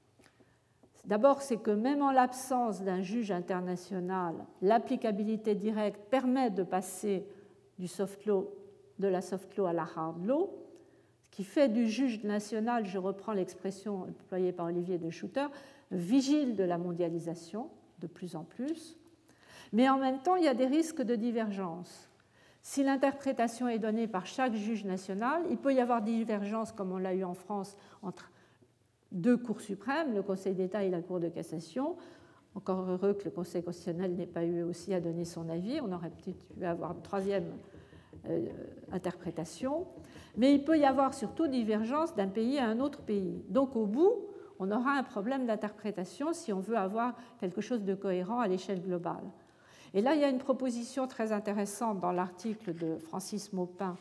D'abord, c'est que même en l'absence d'un juge international, l'applicabilité directe permet de passer du soft law, de la soft law à la hard law, ce qui fait du juge national, je reprends l'expression employée par Olivier de Schutter, vigile de la mondialisation de plus en plus. Mais en même temps, il y a des risques de divergence. Si l'interprétation est donnée par chaque juge national, il peut y avoir divergence, comme on l'a eu en France, entre deux cours suprêmes, le Conseil d'État et la Cour de cassation. Encore heureux que le Conseil constitutionnel n'ait pas eu aussi à donner son avis. On aurait peut-être pu avoir une troisième euh, interprétation. Mais il peut y avoir surtout divergence d'un pays à un autre pays. Donc au bout, on aura un problème d'interprétation si on veut avoir quelque chose de cohérent à l'échelle globale. Et là, il y a une proposition très intéressante dans l'article de Francis Maupin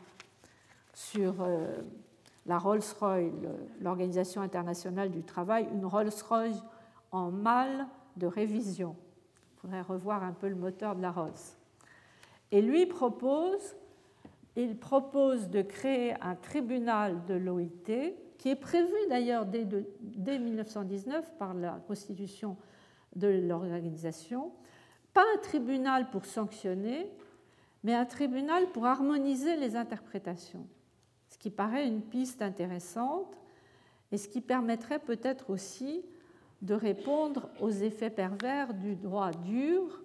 sur euh, la Rolls-Royce, l'Organisation internationale du travail, une Rolls-Royce en mal de révision. Il faudrait revoir un peu le moteur de la Rolls. Et lui propose, il propose de créer un tribunal de l'O I T, qui est prévu d'ailleurs dès, de, dès mille neuf cent dix-neuf par la constitution de l'organisation, pas un tribunal pour sanctionner, mais un tribunal pour harmoniser les interprétations, ce qui paraît une piste intéressante et ce qui permettrait peut-être aussi de répondre aux effets pervers du droit dur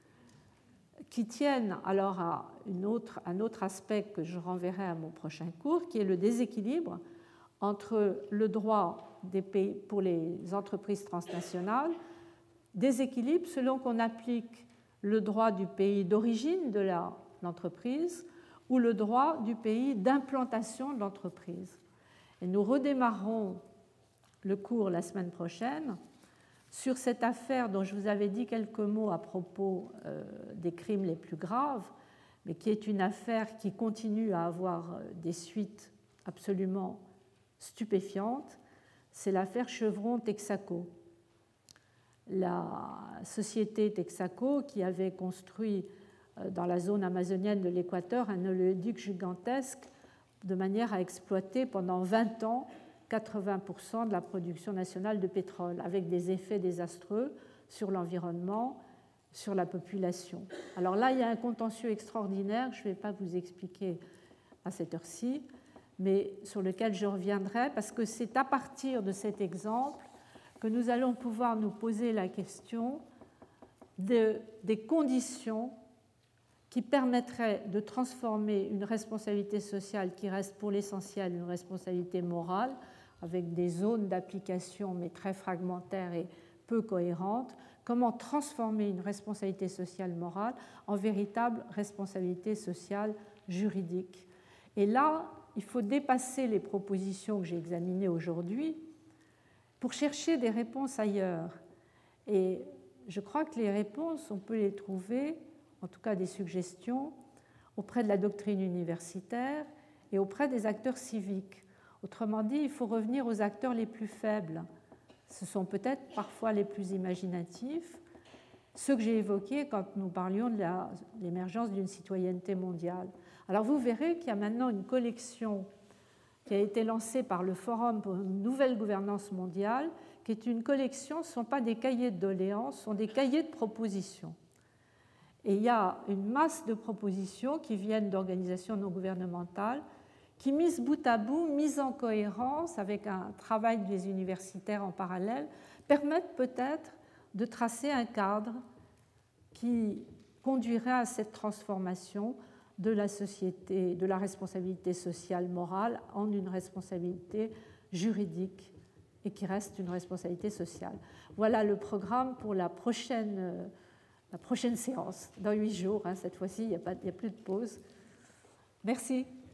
qui tiennent alors à une autre, un autre aspect que je renverrai à mon prochain cours, qui est le déséquilibre entre le droit des pays pour les entreprises transnationales, déséquilibre selon qu'on applique le droit du pays d'origine de la, l'entreprise ou le droit du pays d'implantation de l'entreprise. Et nous redémarrerons le cours la semaine prochaine sur cette affaire dont je vous avais dit quelques mots à propos euh, des crimes les plus graves, mais qui est une affaire qui continue à avoir des suites absolument stupéfiantes. C'est l'affaire Chevron-Texaco. La société Texaco, qui avait construit dans la zone amazonienne de l'Équateur un oléoduc gigantesque de manière à exploiter pendant vingt ans quatre-vingts pour cent de la production nationale de pétrole, avec des effets désastreux sur l'environnement, sur la population. Alors là, il y a un contentieux extraordinaire, je ne vais pas vous expliquer à cette heure-ci, mais sur lequel je reviendrai, parce que c'est à partir de cet exemple que nous allons pouvoir nous poser la question de, des conditions qui permettraient de transformer une responsabilité sociale qui reste pour l'essentiel une responsabilité morale, avec des zones d'application mais très fragmentaires et peu cohérentes, comment transformer une responsabilité sociale morale en véritable responsabilité sociale juridique. Et là, il faut dépasser les propositions que j'ai examinées aujourd'hui pour chercher des réponses ailleurs. Et je crois que les réponses, on peut les trouver, en tout cas des suggestions, auprès de la doctrine universitaire et auprès des acteurs civiques. Autrement dit, il faut revenir aux acteurs les plus faibles. Ce sont peut-être parfois les plus imaginatifs, ceux que j'ai évoqués quand nous parlions de la, l'émergence d'une citoyenneté mondiale. Alors vous verrez qu'il y a maintenant une collection qui a été lancée par le Forum pour une nouvelle gouvernance mondiale, qui est une collection, ce ne sont pas des cahiers de doléances, ce sont des cahiers de propositions. Et il y a une masse de propositions qui viennent d'organisations non gouvernementales, qui, mises bout à bout, mises en cohérence avec un travail des universitaires en parallèle, permettent peut-être de tracer un cadre qui conduirait à cette transformation de la société, de la responsabilité sociale morale en une responsabilité juridique et qui reste une responsabilité sociale. Voilà le programme pour la prochaine, la prochaine séance, dans huit jours. Hein, cette fois-ci, il n'y a, a plus de pause. Merci.